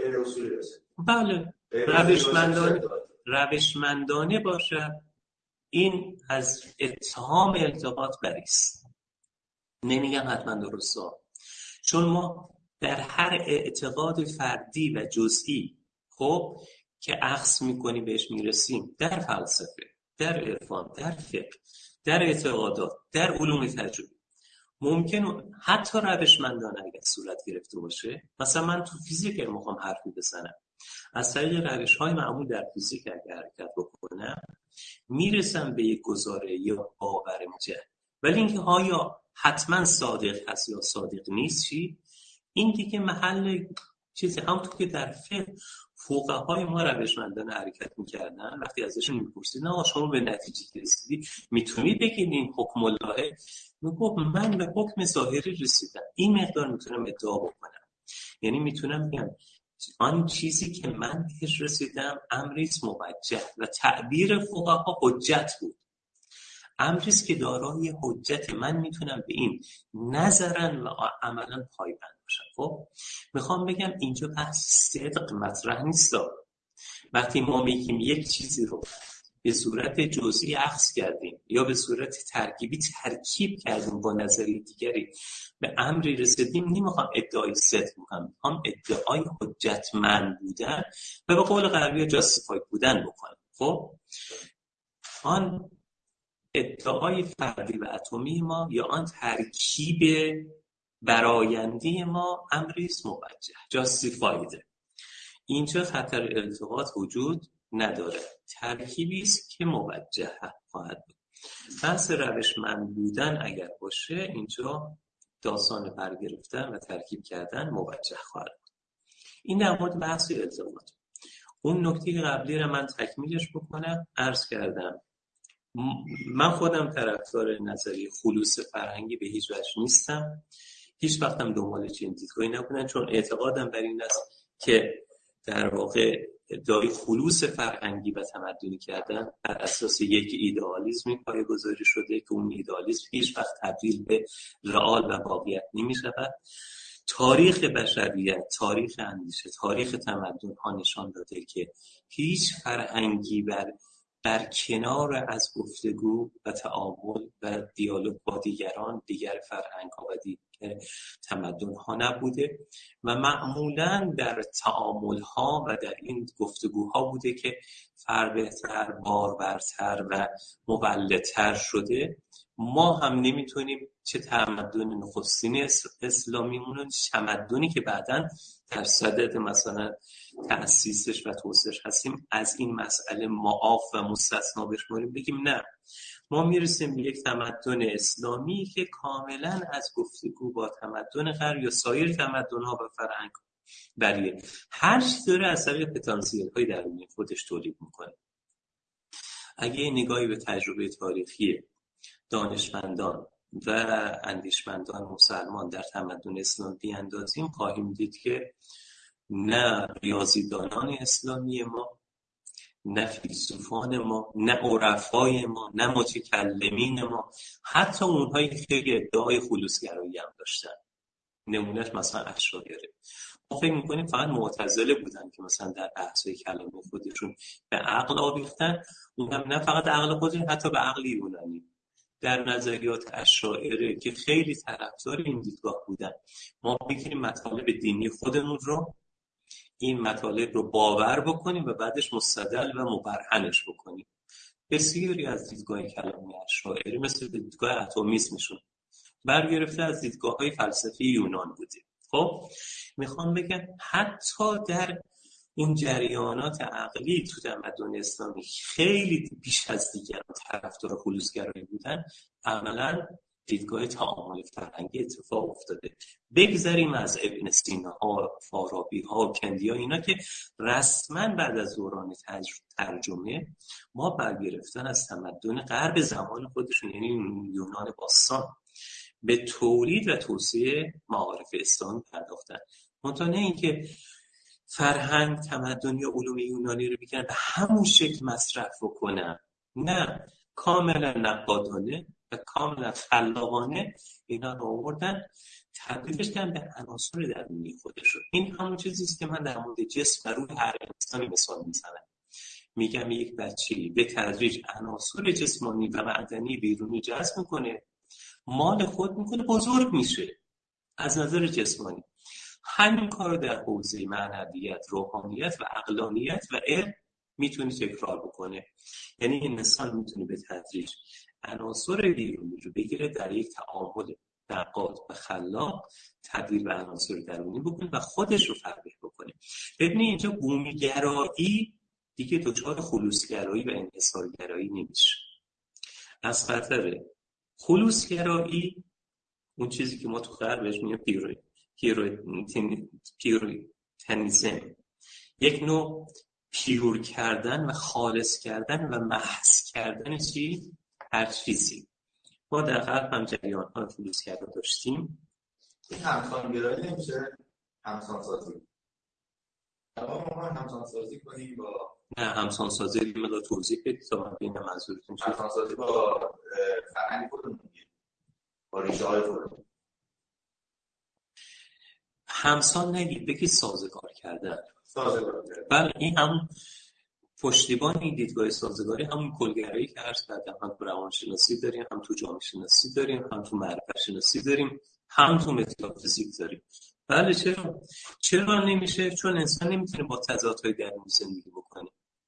بله روشمندانه روشمندانه باشه، این از اتهام التقاط بریست. نمیگم حتما درسته، چون ما در هر اعتقاد فردی و جزئی خب که اخذ میکنیم بهش میرسیم، در فلسفه، در عرفان، در فقه، در اعتقادات، در علوم تجربی، ممکن حتی روشمندانه اگر صورت گرفته باشه. مثلا من تو فیزیک اگر میخوام حرفی بزنم، از طریق روش‌های معمول در فیزیک اگر حرکت بکنم میرسم به یک گزاره یا باور مجرد. ولی اینکه آیا حتما صادق هست یا صادق نیست چی؟ این دیگه محل چیزی. همونطور که در فقه فقهای ما روشمندانه حرکت میکردن، وقتی ازشون میپرسید نه شما به نتیجه که رسیدی میتونی بگید این حکم اللهه، میگفت من به حکم ظاهری رسیدم، این مقدار میتونم ادعا بکنم. یعنی میتونم بگم آن چیزی که من بهش رسیدم امریست موجه و تعبیر فقها حجت بود، امریست که دارای حجت، من میتونم به این نظرن و عملا پایبند باشم. خب میخوام بگم اینجا بحث صدق مطرح نیست. وقتی ما میگیم یک چیزی رو به صورت جزئی اخذ کردیم یا به صورت ترکیبی ترکیب کردیم با نظریه دیگری به امری رسیدیم، نمیخوام ادعای صدق بکنم، میخوام ادعای حجتمند بودن و به قول غربی جاستیفای بودن بکنم. خب آن ادعای فردی و اتمی ما یا آن ترکیب برآیندی ما امری است موجه، جاستیفایده. اینجا خطر التقاط وجود نداره، ترکیبی است که موجه خواهد بود. بحث روشمند بودن اگر باشه، اینجا داستان برگرفتن و ترکیب کردن موجه خواهد بود. این در مورد بحث التقاط. اون نکته قبلی رو من تکمیلش بکنم. عرض کردم من خودم طرفدار نظریه خلوص فرهنگی به هیچ وجه نیستم، هیچ وقتم دنبال چنین دیدگاهی نبودم، چون اعتقادم بر این است که در واقع ادعای خلوص فرهنگی و تمدنی کردن بر اساس یک ایدئالیسمی پایه‌گذاری شده که اون ایدئالیسم هیچ وقت تبدیل به رئال و واقعیت نمی‌شود. تاریخ بشریت، تاریخ اندیشه، تاریخ تمدن ها نشان داده که هیچ فرهنگی بر در کنار از گفتگو و تعامل و دیالوگ با دیگران، دیگر فرهنگ ها و دیگر تمدن ها نبوده و معمولاً در تعامل ها و در این گفتگوها بوده که فربهتر، بارورتر و مولدتر شده. ما هم نمیتونیم چه تمدن نخستین اسلامیمون، تمدنی که بعداً در صدد مثلا تأسیسش و توسعهش هستیم، از این مسئله معاف و مستثنا بشماریم، بگیم نه، ما میرسیم به یک تمدن اسلامی که کاملا از گفتگو با تمدن غرب یا سایر تمدن‌ها و فرهنگ بریه. هر چیز داره از طریق پتانسیل های درونی خودش تولید میکنه. اگه نگاهی به تجربه تاریخی دانشمندان و اندیشمندان مسلمان در تمدن اسلامی بیاندازیم، خواهیم دید که نه ریاضیدانان اسلامی ما، نه فیلسوفان ما، نه عرفای ما، نه متکلمین ما، حتی اونهایی که ادعای خلوصگرایی هم داشتن، نمونهش مثلا اشاعره، ما فکر میکنیم فقط معتزله بودن که مثلا در بحث‌های کلامی خودشون به عقل آویختن، اونم نه فقط عقل خودشون، حتی به عقل یونانی. در نظریات اشاعره که خیلی طرفدار این دیدگاه بودن، ما بگیریم مطالب دینی خودمون رو، این مطالب رو باور بکنیم و بعدش مستدل و مبرهنش بکنیم. بسیاری از دیدگاه کلامی اشاعره مثل دیدگاه اتمیسمشون برگرفته از دیدگاه‌های فلسفی یونان بوده. خب میخوام بگم حتی در اون جریانات عقلی تو تمدن اسلامی خیلی بیش از دیگران طرفدار خلوصگرایی بودن، عملاً دیدگاه تعامل فرهنگی اتفاق افتاده. بگذاریم از ابن سینا ها، فارابی ها، کندی ها، اینا که رسما بعد از دوران ترجمه ما برگرفتن از تمدن غرب زمان خودشون، یعنی یونان باستان، به تولید و توسعه معارف اسلامی پرداختن. منتها نه اینکه فرهنگ، تمدن یا علوم یونانی رو بگیرن به همون شکل مصرف بکنن، نه، کاملا نقادانه و کاملا خلاقانه اینا رو آوردن، تبدیلش کردن به عناصر درونی خودشون. این همون چیزی است که من در مورد جسم و روح هر انسانی مثال میزنم. میگم یک بچه‌ای به تدریج عناصر جسمانی و معدنی بیرونی جذب میکنه، مال خود میکنه، بزرگ میشه از نظر جسمانی. همین کار رو در حوزه معنویت، روحانیت و عقلانیت و علم میتونه تکرار بکنه. یعنی این انسان میتونه به تدریج عناصر بیرونی رو بگیره، در یک تعامل نقاد و خلاق تبدیل به عناصر درونی بکنه و خودش رو فربه بکنه. ببینید اینجا بومیگرایی دیگه دچار خلوصگرایی و انحصارگرایی نمیشه. از خطر خلوصگرایی، اون چیزی که ما تو غرب بهش میگیم پیروی پیوریتنیسم، یک نوع پیور کردن و خالص کردن و محض کردن چی؟ هر چیزی. ما در غرب هم جریان ها خلوصگرا داشتیم. این همسانگرایی نمیشه همسانسازی. ما همسانسازی کنیم با نه، همسانسازی رو مدار توضیح بدید تا من ببینم منظورتون چیه. همسانسازی با فرهنگ خودمون، با ریشه های خودمون. همسان نگید، بگید سازگار کردن. سازگار کردن. بله، این هم پشتیبان این دیدگاه سازگاری همون کلگرایی که عرض کردم، هم تو روانشناسی داریم، هم تو جامعه شناسی داریم، هم تو معرفت شناسی داریم، هم تو متافیزیک داریم. بله چرا؟ چرا نمیشه؟ چون انسان نمیتونه با تضادهای درونی زندگی بکنه.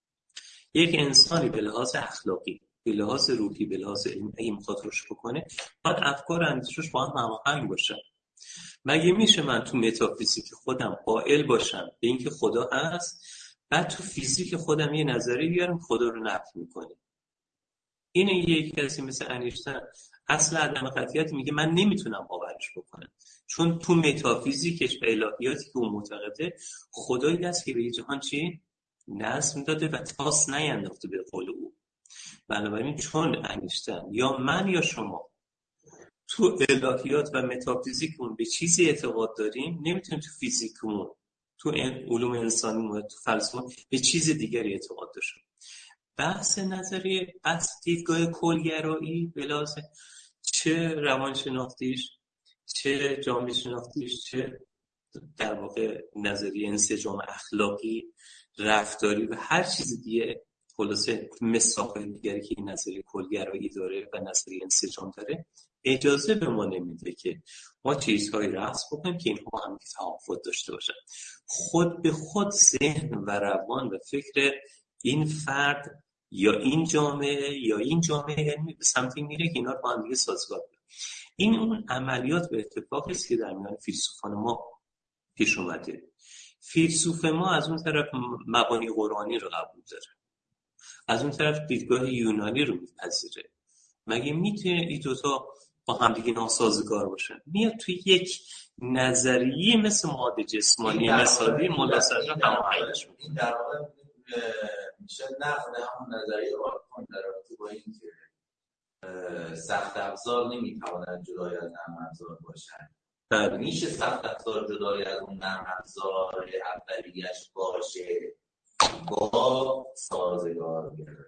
یک انسانی به لحاظ اخلاقی، به لحاظ روحی، به لحاظ علمی اگه میخواد رشد بکنه، باید افکار اندیشش با هم هماهنگ باشه. مگه میشه من تو متافیزیک خودم قائل باشم به اینکه خدا هست، بعد تو فیزیک خودم یه نظریه بیارم خدا رو نفی میکنه؟ این یک کسی مثل انیشتین اصل عدم قطعیت میگه من نمیتونم باورش بکنم، چون تو متافیزیکش و الهیاتی که اون معتقده خدایی هست که به جهان چی نظم داده و تاس نینداخته به قول او. بنابراین چون انیشتین یا من یا شما تو الهیات و متافیزیکمون به چیزی اعتقاد داریم، نمیتونیم تو فیزیکمون، تو علوم انسانیمون، تو فلسفه‌مون به چیز دیگری اعتقاد داشتیم. بحث نظریه، بحث دیدگاه کلگرایی بلازه چه روانشناختیش، چه جامعه شناختیش، چه در واقع نظریه انسجام اخلاقی، رفتاری و هر چیز دیگه، خلاصه مسائل دیگری که این نظریه کلگرایی داره و نظریه انسجام داره، اجازه به ما نمیده که ما چیزهایی رأس بکنیم که اینها هم تفاوت داشته باشن. خود به خود ذهن و روان و فکر این فرد یا این جامعه یا این جامعه یعنی به سمتی میره که اینا رو با هم دیگه سازگار کنه. این اون عملیات به اتفاقی است که در میان فیلسوفان ما پیش اومده. فیلسوف ما از اون طرف مبانی قرآنی رو قبول داره، از اون طرف دیدگاه یونانی رو میپذیره. مگه میتونه این دوتا با هم دیگه ناسازگار باشن؟ میاد توی یک نظریه مثل ماده جسمانی مثالی ملاصقه هماهنگش میکنه. این در واقع میشه نقد همون نظریه آرکان در رابطه با این که سخت افزار نمیتواند جدای از نرم افزار باشن. میشه سخت افزار جدای از اون نرم افزار اولیه‌اش باشه با سازگار گرایی.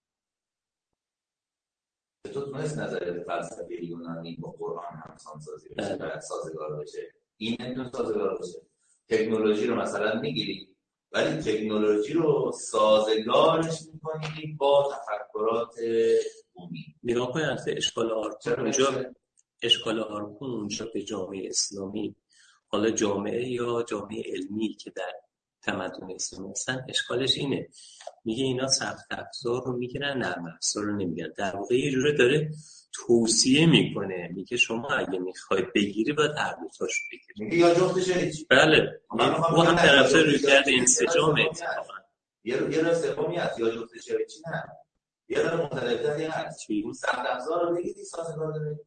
تو تونست نظریه فلسفی یونانی با قرآن همسان سازی بشه و سازگار باشه؟ این نمیتونه سازگار باشه. تکنولوژی رو مثلا میگیری ولی تکنولوژی رو سازگارش میکنی با تفکرات بومی. نگاه کنید از اشکال آرکون اونجا، اشکال آرکون اونجا به جامعه اسلامی، حالا جامعه یا جامعه علمی که در تمدن اسلامی هستن، اشکالش اینه، میگه اینا سخت افزار رو میگیرن نرم افزار رو نمیگیرن. در واقع یه جوره داره توصیه میکنه، میگه شما اگه میخواید بگیری باید هر دو تاش بگیری. میگه یا جفتش هیچ. بله او هم طرفدار رویکرد انسجام اتفاقا. یه یه راست سومی هست یا جفتش هیچ نه. یه داره متعلقی هست. سخت افزار رو بگیری سازگار داره.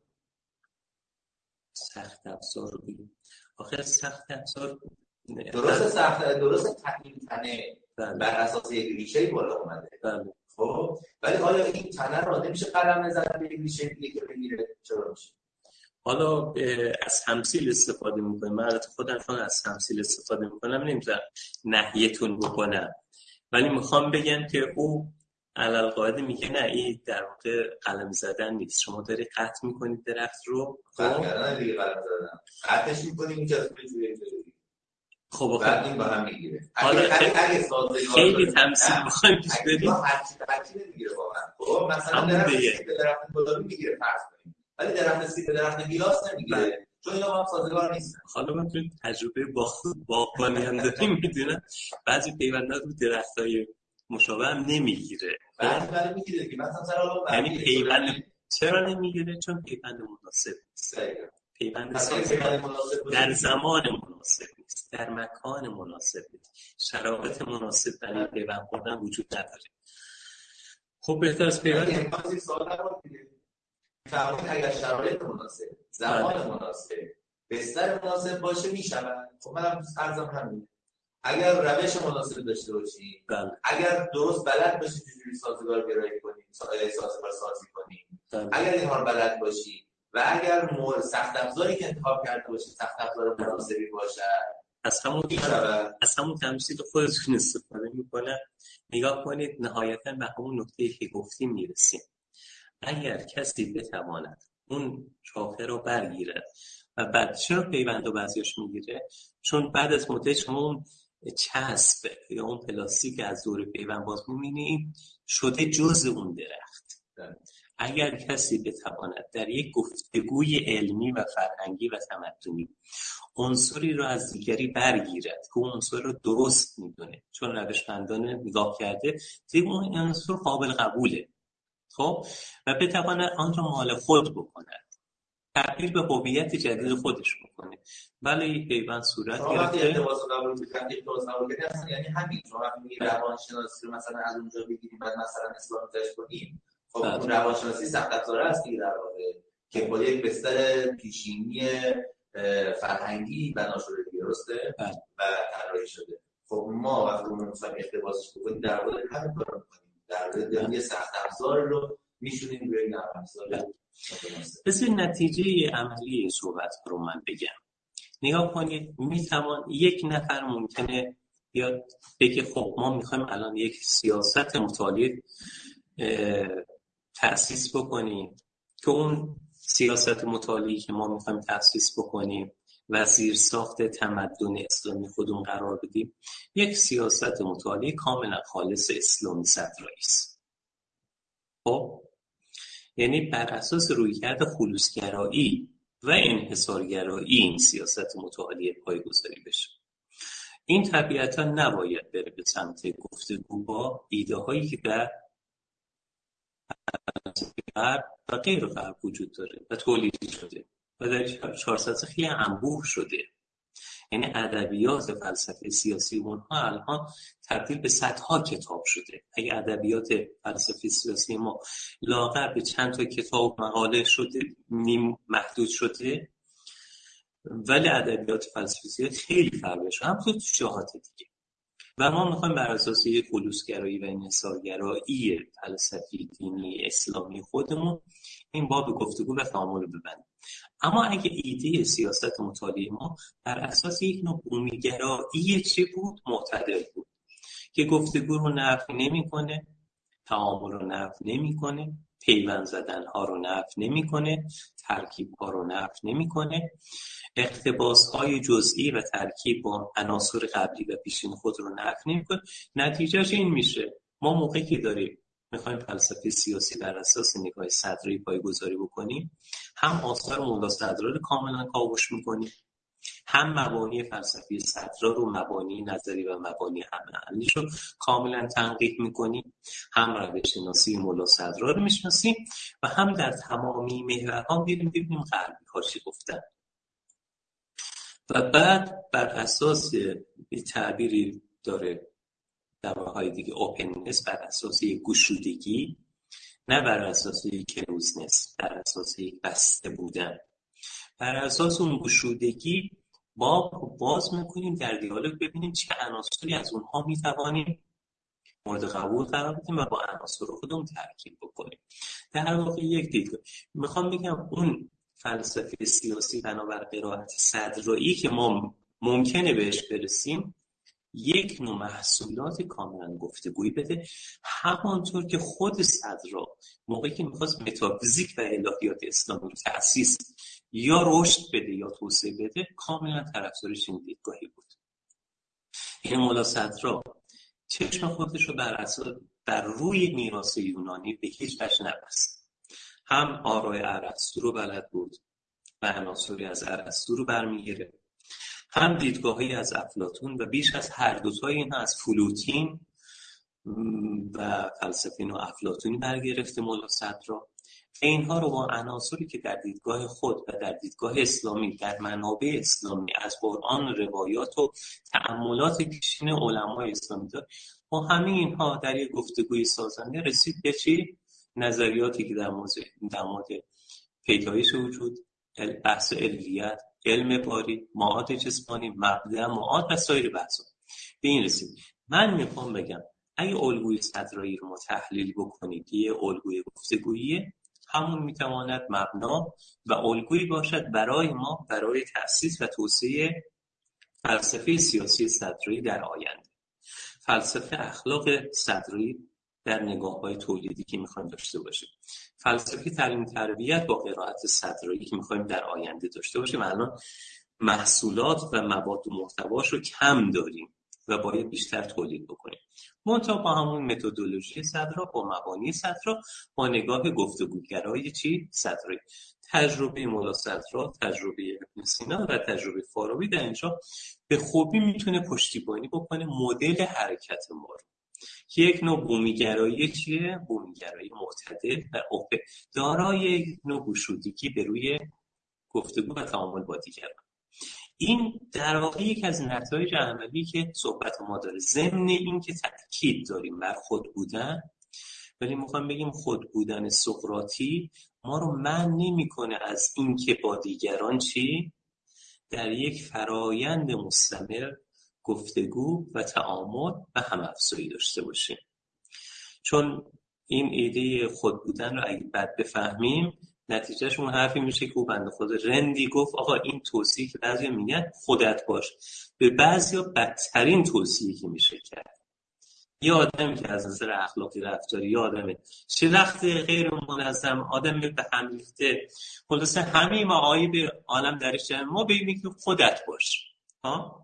سخت افزار رو بگیری. آخه سخت افزار درست سخت درست تکمیل تنه بر اساس یک ریشه‌ای بالا اومده. بله. خب ولی آیا این تنه را نمیشه قلم نزد به یک ریشه دیگه که بگیره؟ چرا میشه؟ حالا از تمثیل استفاده میکنم، من البته خودم چون از تمثیل استفاده میکنم نمیذارم نهیتون بکنم، ولی میخوام بگم که او علالقاعده میگه نه این در واقع قلم زدن نیست، شما داری قطع میکنید درخت رو، قطع کردن دیگه قلم زدن، قطعش میکنید میچسبه به جوری جوری، خب بعد این با هم میگیره. حالا اگه اگه سازگار خیلی تمثیل بخوایم پیش بریم هرچی هرچی نمیگیره واقعا. خب مثلا درخت سیب به درخت گلابی میگیره فرض کنیم، ولی درخت سیب به درخت گیلاس نمیگیره چون اینا با هم سازگار نیستن. حالا من تو تجربه با باغبانی هم داریم میدونم بعضی پیوندها رو درختای مشابه هم نمیگیره، بعضی ولی میگیره که مثلا چرا یعنی پیوند چرا نمیگیره؟ چون پیوند مناسب نیست. پیوند مناسب در زمان مناسب نیست، در مکان مناسب نیست، شرایط مناسب برای پیوند خوردن وجود نداره. خب بهتر از پیوند امکاناتی سوال نکنید. فرمایید اگر شرایط مناسب، زمان مناسب، بستر مناسب باشه میشود. خب منم عرضم همین. اگر روش مناسب داشته باشی، اگر درست بلد باشی چجوری سازگار گرایی کنی، سازگار سازی کنی، اگر اینها رو بلد باشی و اگر مورد سخت افزاری که انتخاب کرده باشی سخت افزار مناسبی باشه، از همون از همون تمثیل خودتون استفاده میکنه. نگاه کنید نهایتا به همون نکته‌ای که گفتیم میرسیم. اگر کسی بتواند اون شاخه رو برگیره و بعد چرا پیوند و بعضیش میگیره؟ چون بعد از مدت شما اون چسب یا اون پلاستیک از دور پیوند باز می‌بینید شده جز اون درخت. اگر کسی بتواند در یک گفتگوی علمی و فرهنگی و تمدنی عنصری رو از دیگری برگیرد که اون عنصر رو درست میدونه چون روشمندانه نگاه کرده دیگه اون عنصر قابل قبوله، خب، و بتواند آن رو مال خود بکند، تبدیل به هویت جدید خودش بکنه. بله یک پیوند صورت گرفته. وقتی ارتباط قبول می‌کنید ارتباط قبول کردن یعنی همین شما وقتی میگید روانشناسی رو مثلا از اونجا بگیریم بعد مثلا اسلامیزش کنیم، خب اون روانشناسی سخت افزاره است دیگه در واقع که با یک بستر پیشینی فرهنگی بنا شده درسته و طراحی شده. خب ما وقتی اون مثلا ارتباطش بکنیم در واقع همین کارو می‌کنیم، در واقع یه سخت افزار رو میشونیم روی نرم افزار. بسید نتیجه عملی صحبت رو من بگم. نگاه کنید میتوان یک نفر ممکنه بیاد بگه خب ما میخوایم الان یک سیاست مطالعه تأسیس بکنیم که اون سیاست مطالعه‌ای که ما میخوایم تأسیس بکنیم و زیر ساخت تمدن اسلامی خودمون قرار بدیم یک سیاست مطالعه کاملا خالص اسلامی صدرایی است. خب یعنی بر اساس رویکرد خلوصگرایی و انحصارگرایی این سیاست مطالعه پایه‌گذاری بشه. این طبیعتا نباید بره به سمت گفتگو با ایده هایی که در غرب و غیر غرب وجود داره و تولید شده و در چهارصد خیلی انبوه شده. یعنی ادبیات فلسفه سیاسی اونها الان تبدیل به صدها کتاب شده. اگه ادبیات فلسفه سیاسی ما لاغر به چند تا کتاب مقاله شده نیم محدود شده، ولی ادبیات فلسفه سیاسی خیلی فرق شده هم تو جهات دیگه. و ما میخوایم بر اساس یک خلوصگرایی و انحصارگرایی فلسفی دینی اسلامی خودمون این باب گفتگو و تعامل رو ببندیم. اما اگه ایده سیاست مطالعه ما بر اساس یک نوع بومی‌گرایی چی بود؟ معتدل بود که گفتگو رو نفی نمی‌کنه، تعامل رو نفی نمی‌کنه، پیوند زدن ها رو نفی نمی‌کنه، ترکیب ها رو نفی نمی‌کنه، اقتباس های جزئی و ترکیب با عناصر قبلی و پیشین خود رو نفی نمی‌کنه. نتیجهش این میشه ما موقعی که داریم میخوایم فلسفه سیاسی بر اساس نگاه صدرایی پایه‌گذاری بکنیم، هم آثار مولا صدرا رو کاملا کاوش میکنیم، هم مبانی فلسفی صدرا رو مبانی نظری و مبانی عملیش رو کاملا تنقیح میکنیم، هم روش شناسی مولا صدرا رو میشناسیم و هم در تمامی محورها میریم ببینیم غربی ها چی گفتن و بعد بر اساس یه تعبیری داره در واقع دیگه اوپننس، بر اساس یک گشودگی، نه بر اساس یک کلوزنس، بر اساس یک بسته بودن، بر اساس اون گشودگی با باز میکنیم در دیالوگ ببینیم چه عناصری از اونها میتوانیم مورد قبول قرار بدیم و با عناصر خودمون ترکیب بکنیم. در واقع یک دیدگاه میخوام بگم اون فلسفه سیاسی بنابر قرائت صدرایی که ما ممکنه بهش برسیم یک نوع محصولات کاملا گفتگویی بده، همانطور که خود صدرا موقعی که میخواست متافیزیک و الهیات اسلامی تأسیس یا رشد بده یا توسعه بده کاملا طرفدارش این دیدگاهی بود. این مولا صدرا چشم خودش رو بر اساس بر روی میراث یونانی به هیچ وجه نبست. هم آرای ارسطو رو بلد بود و عناصری از ارسطو رو برمیگیره، هم دیدگاهی از افلاطون و بیش از هر دوتای اینها از فلوتین و فلسفه نو افلاطونی برگرفته مولا صدرا. اینها رو با عناصری که در دیدگاه خود و در دیدگاه اسلامی در منابع اسلامی از قرآن، روایات و تأملات پیشین علمای اسلامی داره، با همه اینها در یک گفتگوی سازنده رسید به چی؟ نظریاتی که در مورد در مورد پیدایش وجود، بحث علیت، علم باری، معاد جسمانی، مبدأ معاد و سایر بحثا به این رسید. من میخوام بگم اگه الگوی صدرایی رو ما تحلیل بکنید یه الگوی گفتگویی همون میتواند مبنا و الگویی باشد برای ما برای تأسیس و توسعه فلسفه سیاسی صدرایی در آینده. فلسفه اخلاق صدرایی در نگاه‌های تولیدی که میخوایم داشته باشیم، فلسفه تعلیم تربیت با قرائت صدرایی که میخوایم در آینده داشته باشیم. الان محصولات و مواد و محتواش رو کم داریم و باید بیشتر تولید بکنیم. منتها با همون متدولوژی صدرا، با مبانی صدرا، با نگاه گفتگوگرای چی؟ صدرایی. تجربه مولا صدرا، تجربه ابن سینا و تجربه فارابی در اینجا به خوبی میتونه پشتیبانی بکنه مدل حرکت ما رو. یک نوع بومیگرایی چیه؟ بومیگرایی معتدل و دارای یک نوع گشودگی به روی گفتگو و تعامل با دیگران. این در واقع یک از نتایج عملی که صحبت ما داره، ضمن این که تأکید داریم بر خود بودن، ولی میخوام بگیم خود بودن سقراطی ما رو منع نمی‌کنه از این که با دیگران چی؟ در یک فرایند مستمر گفتگو و تعامل و هم‌افزایی داشته باشیم. چون این ایده خود بودن رو اگه بد بفهمیم، نتیجهش اون حرفی میشه که او بنده خدا رندی گفت آقا این توصیه که بعضیا میگن خودت باش، به بعضیا بدترین توصیه که میشه کرد. یه آدمی که از نظر اخلاقی رفتاری، یه آدم شلخت غیر منظم، آدم به هم ریخته، خلاصه همه معایب عالم درش جمع، ما ببینیم که خودت باش. ها؟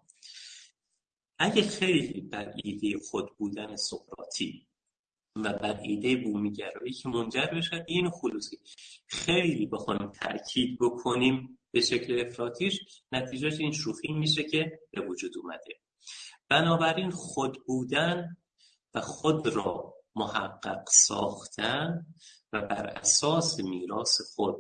اگه خیلی بر ایده خود بودن سقراطی و بر ایده بومیگرایی که منجر بشه این خلوصی خیلی بخوایم تأکید بکنیم به شکل افراطیش، نتیجهش این شوخی میشه که به وجود اومده. بنابراین خود بودن و خود را محقق ساختن و بر اساس میراث خود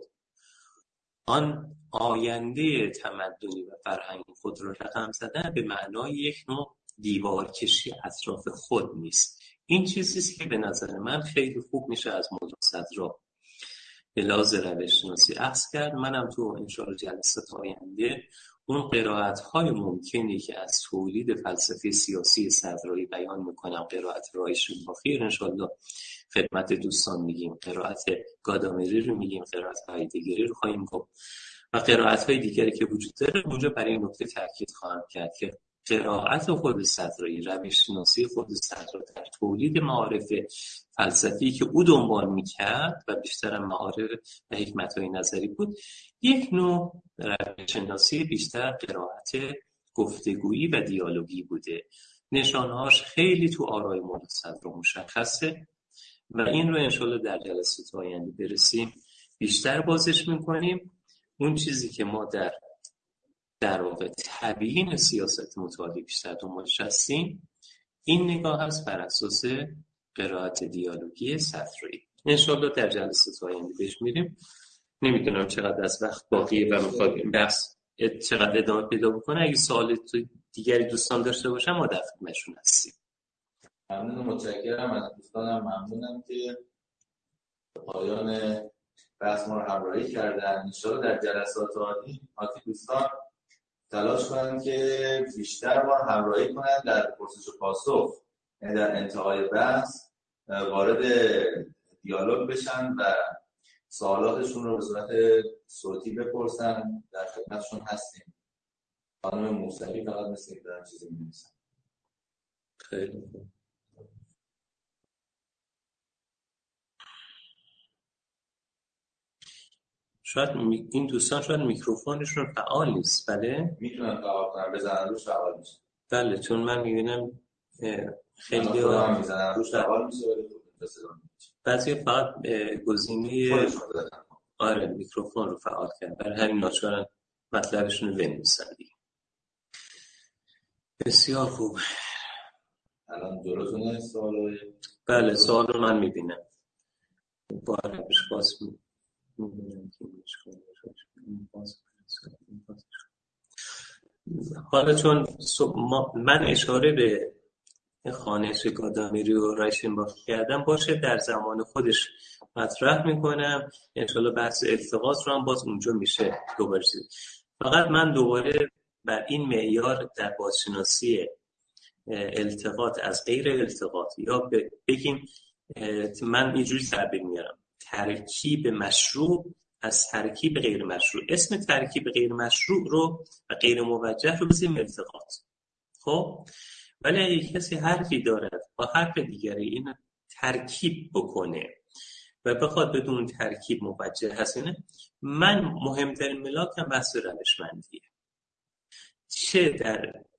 آن آینده تمدنی و فرهنگ خود را رقم زدن به معنای یک نوع دیوارکشی اطراف خود نیست. این چیزیست که به نظر من خیلی خوب میشه از مولا صدرا به لحاظ روش شناسی اخذ کرد. منم تو انشاءالله جلسات آینده اون قرائت‌های ممکنی که از تولید فلسفه سیاسی صدرایی بیان میکنم، قرائت رایش باخیر انشاءالله خدمت دوستان میگیم، قرائت گادامری رو میگیم، قرائت هایدگری رو خواهیم گفت و قرائت‌های دیگری که وجود داره. اونجا برای این نکته تاکید خواهم کرد که قرائت خود صدرایی، روش شناسی خود صدرا در تولید معارف فلسفی که او دنبال میکرد و بیشتر معارف و حکمت‌های نظری بود، یک نوع روش شناسی بیشتر قرائت گفتگویی و دیالوگی بوده. نشانهاش خیلی تو آرای مولا صدرا مشخصه و این رو انشالله در جلسات آینده برسیم بیشتر بازش میکنیم. اون چیزی که ما در در واقع تبیین سیاست متعالی بیشتر دنبالش هستیم، این نگاه هست بر اساس قرائت دیالوگی صدرایی. انشالله در جلسات آینده بهش میریم. نمیدونم چقدر از وقت باقیه و میخواد این بحث چقدر ادامه پیدا بکنه. اگه سوال دیگری دوستان داشته باشم ما در خدمتشون هستیم. ممنون، متشکرم از دوستانم. ممنونم که پایان بحث ما رو همراهی کردن. انشاءالله در جلسات آتی آتی دوستان تلاش کنن که بیشتر ما رو همراهی کنن در پرسش و پاسخ، یعنی در انتهای بحث وارد دیالوگ بشن و سوالاتشون رو به صورت صوتی بپرسن. در خدمتشون هستیم. خانم موسوی فقط مثل که دارن چیزی می‌نویسن. خیلی خوب. شاید این دوستان شاید میکروفونشون فعال نیست. بله میتونن فعال کنن، بزنن روش فعال میشه. بله، چون من میبینم خیلی ها میزنن روش فعال میشه ولی بعضی فقط گزینه آره میکروفون رو فعال کرد، برای همین ناچارن مطلبشون رو بنویسن. بسیار خوب. الان جلوتونه سوال؟ بله سوال رو من میبینم. با عربش باز میبینم که حالا چون من اشاره به خوانش گادامری و رایشنباخ کردم، باشه در زمان خودش مطرح میکنم. انشالله بحث التقاط رو هم باز اونجا میشه دوباره. فقط من دوباره بر این معیار در بازشناسی التقاط از غیر التقاط، یا بگیم من اینجوری تعبیر میارم، ترکیب مشروع از ترکیب غیر مشروع. اسم ترکیب غیر مشروع رو و غیر موجه رو بزنیم التقاط. خب ولی اگه کسی حرفی دارد با حرف دیگری این ترکیب بکنه و بخواد بدون ترکیب موجه هستینه، من مهمترین ملاکم بحث روشمندیه. چه در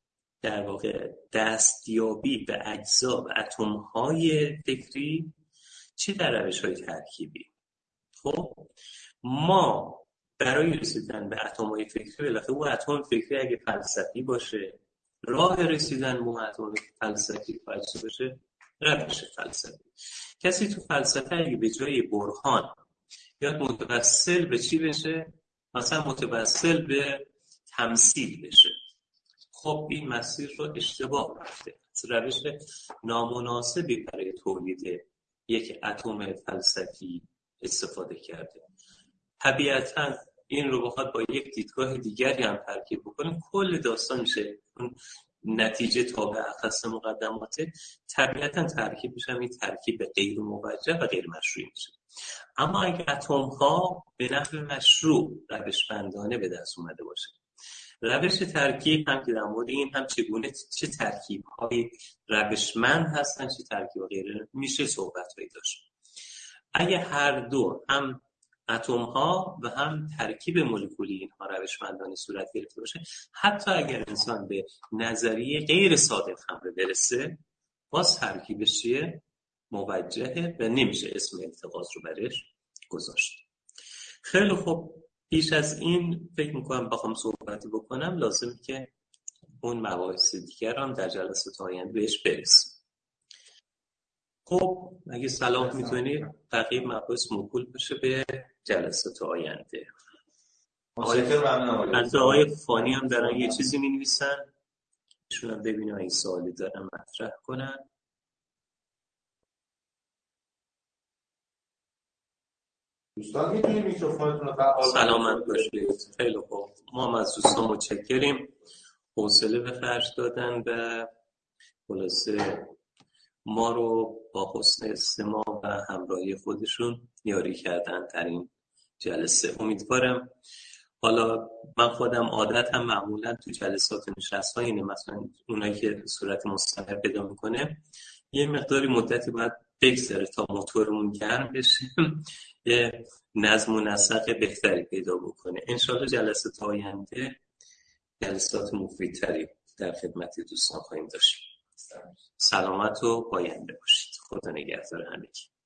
در واقع دستیابی به اجزا و اتم‌های فکری، چه در روش‌های ترکیبی. خب ما برای رسیدن به اتم‌های فکری، بالاخره اون اتم فکری اگه فلسفی باشه، راه رسیدن به اون اتم فلسفی فلسفی باشه، روش فلسفی. کسی تو فلسفه اگه به جای برهان یا متوسل به چی بشه، مثلا متوسل به تمثیل بشه، خب این مسیر رو اشتباه رفته، روش نامناسبی برای تولید یک اتم فلسفی استفاده کرده. طبیعتاً این رو بخواد با یک دیدگاه دیگری هم ترکیب بکنیم، کل داستان میشه اون نتیجه تابع اخص مقدماته. طبیعتاً ترکیبش هم این ترکیب غیر موجه و غیر مشروعی میشه. اما اگه اتم ها به نحو مشروع روش‌بندانه به دست اومده باشه، روش ترکیب هم که در مورد این هم چگونه چه ترکیب های روشمند هستن، چه ترکیب غیر، میشه صحبت هایی داشت. اگه هر دو، هم اتم ها و هم ترکیب مولکولی اینها روشمندانه صورت گرفته باشه، حتی اگر انسان به نظریه غیر صادق هم برسه، باز ترکیبش چیه؟ موجهه و نمیشه اسم اتخاذ رو برش گذاشت. خیلی خوب، پیش از این فکر میکنم بخوام صحبتی بکنم لازم که اون مباحث دیگر هم در جلسات آینده بهش برسیم. خب اگه سلام میتونید بقیه مباحث موکول بشه به جلسات آینده. از آقای فانی هم دارن یه چیزی می نویسن، ایشون هم ببینیم این سوالی دارن مطرح کنن. دوستان میتونید میکروفونتون رو فعال سلامت باشید. خیلی خوب، ما هم از دوستان متشکریم، حوصله به خرج دادن و خلاصه ما رو با حسن استماع و همراهی خودشون یاری کردن در این جلسه. امیدوارم، حالا من خودم عادت هم معمولا تو جلسات نشست های اینه، مثلا اونایی که صورت مستمر پیدا میکنه یه مقداری مدتی باید بگذره تا موتورمون گرم بشه، یه نظم و نسق بهتری پیدا بکنه. انشالله جلسات آینده جلسات مفیدتری در خدمت دوستان خواهیم داشت. سلامت و پاینده باشید. خدا نگهدار همگی.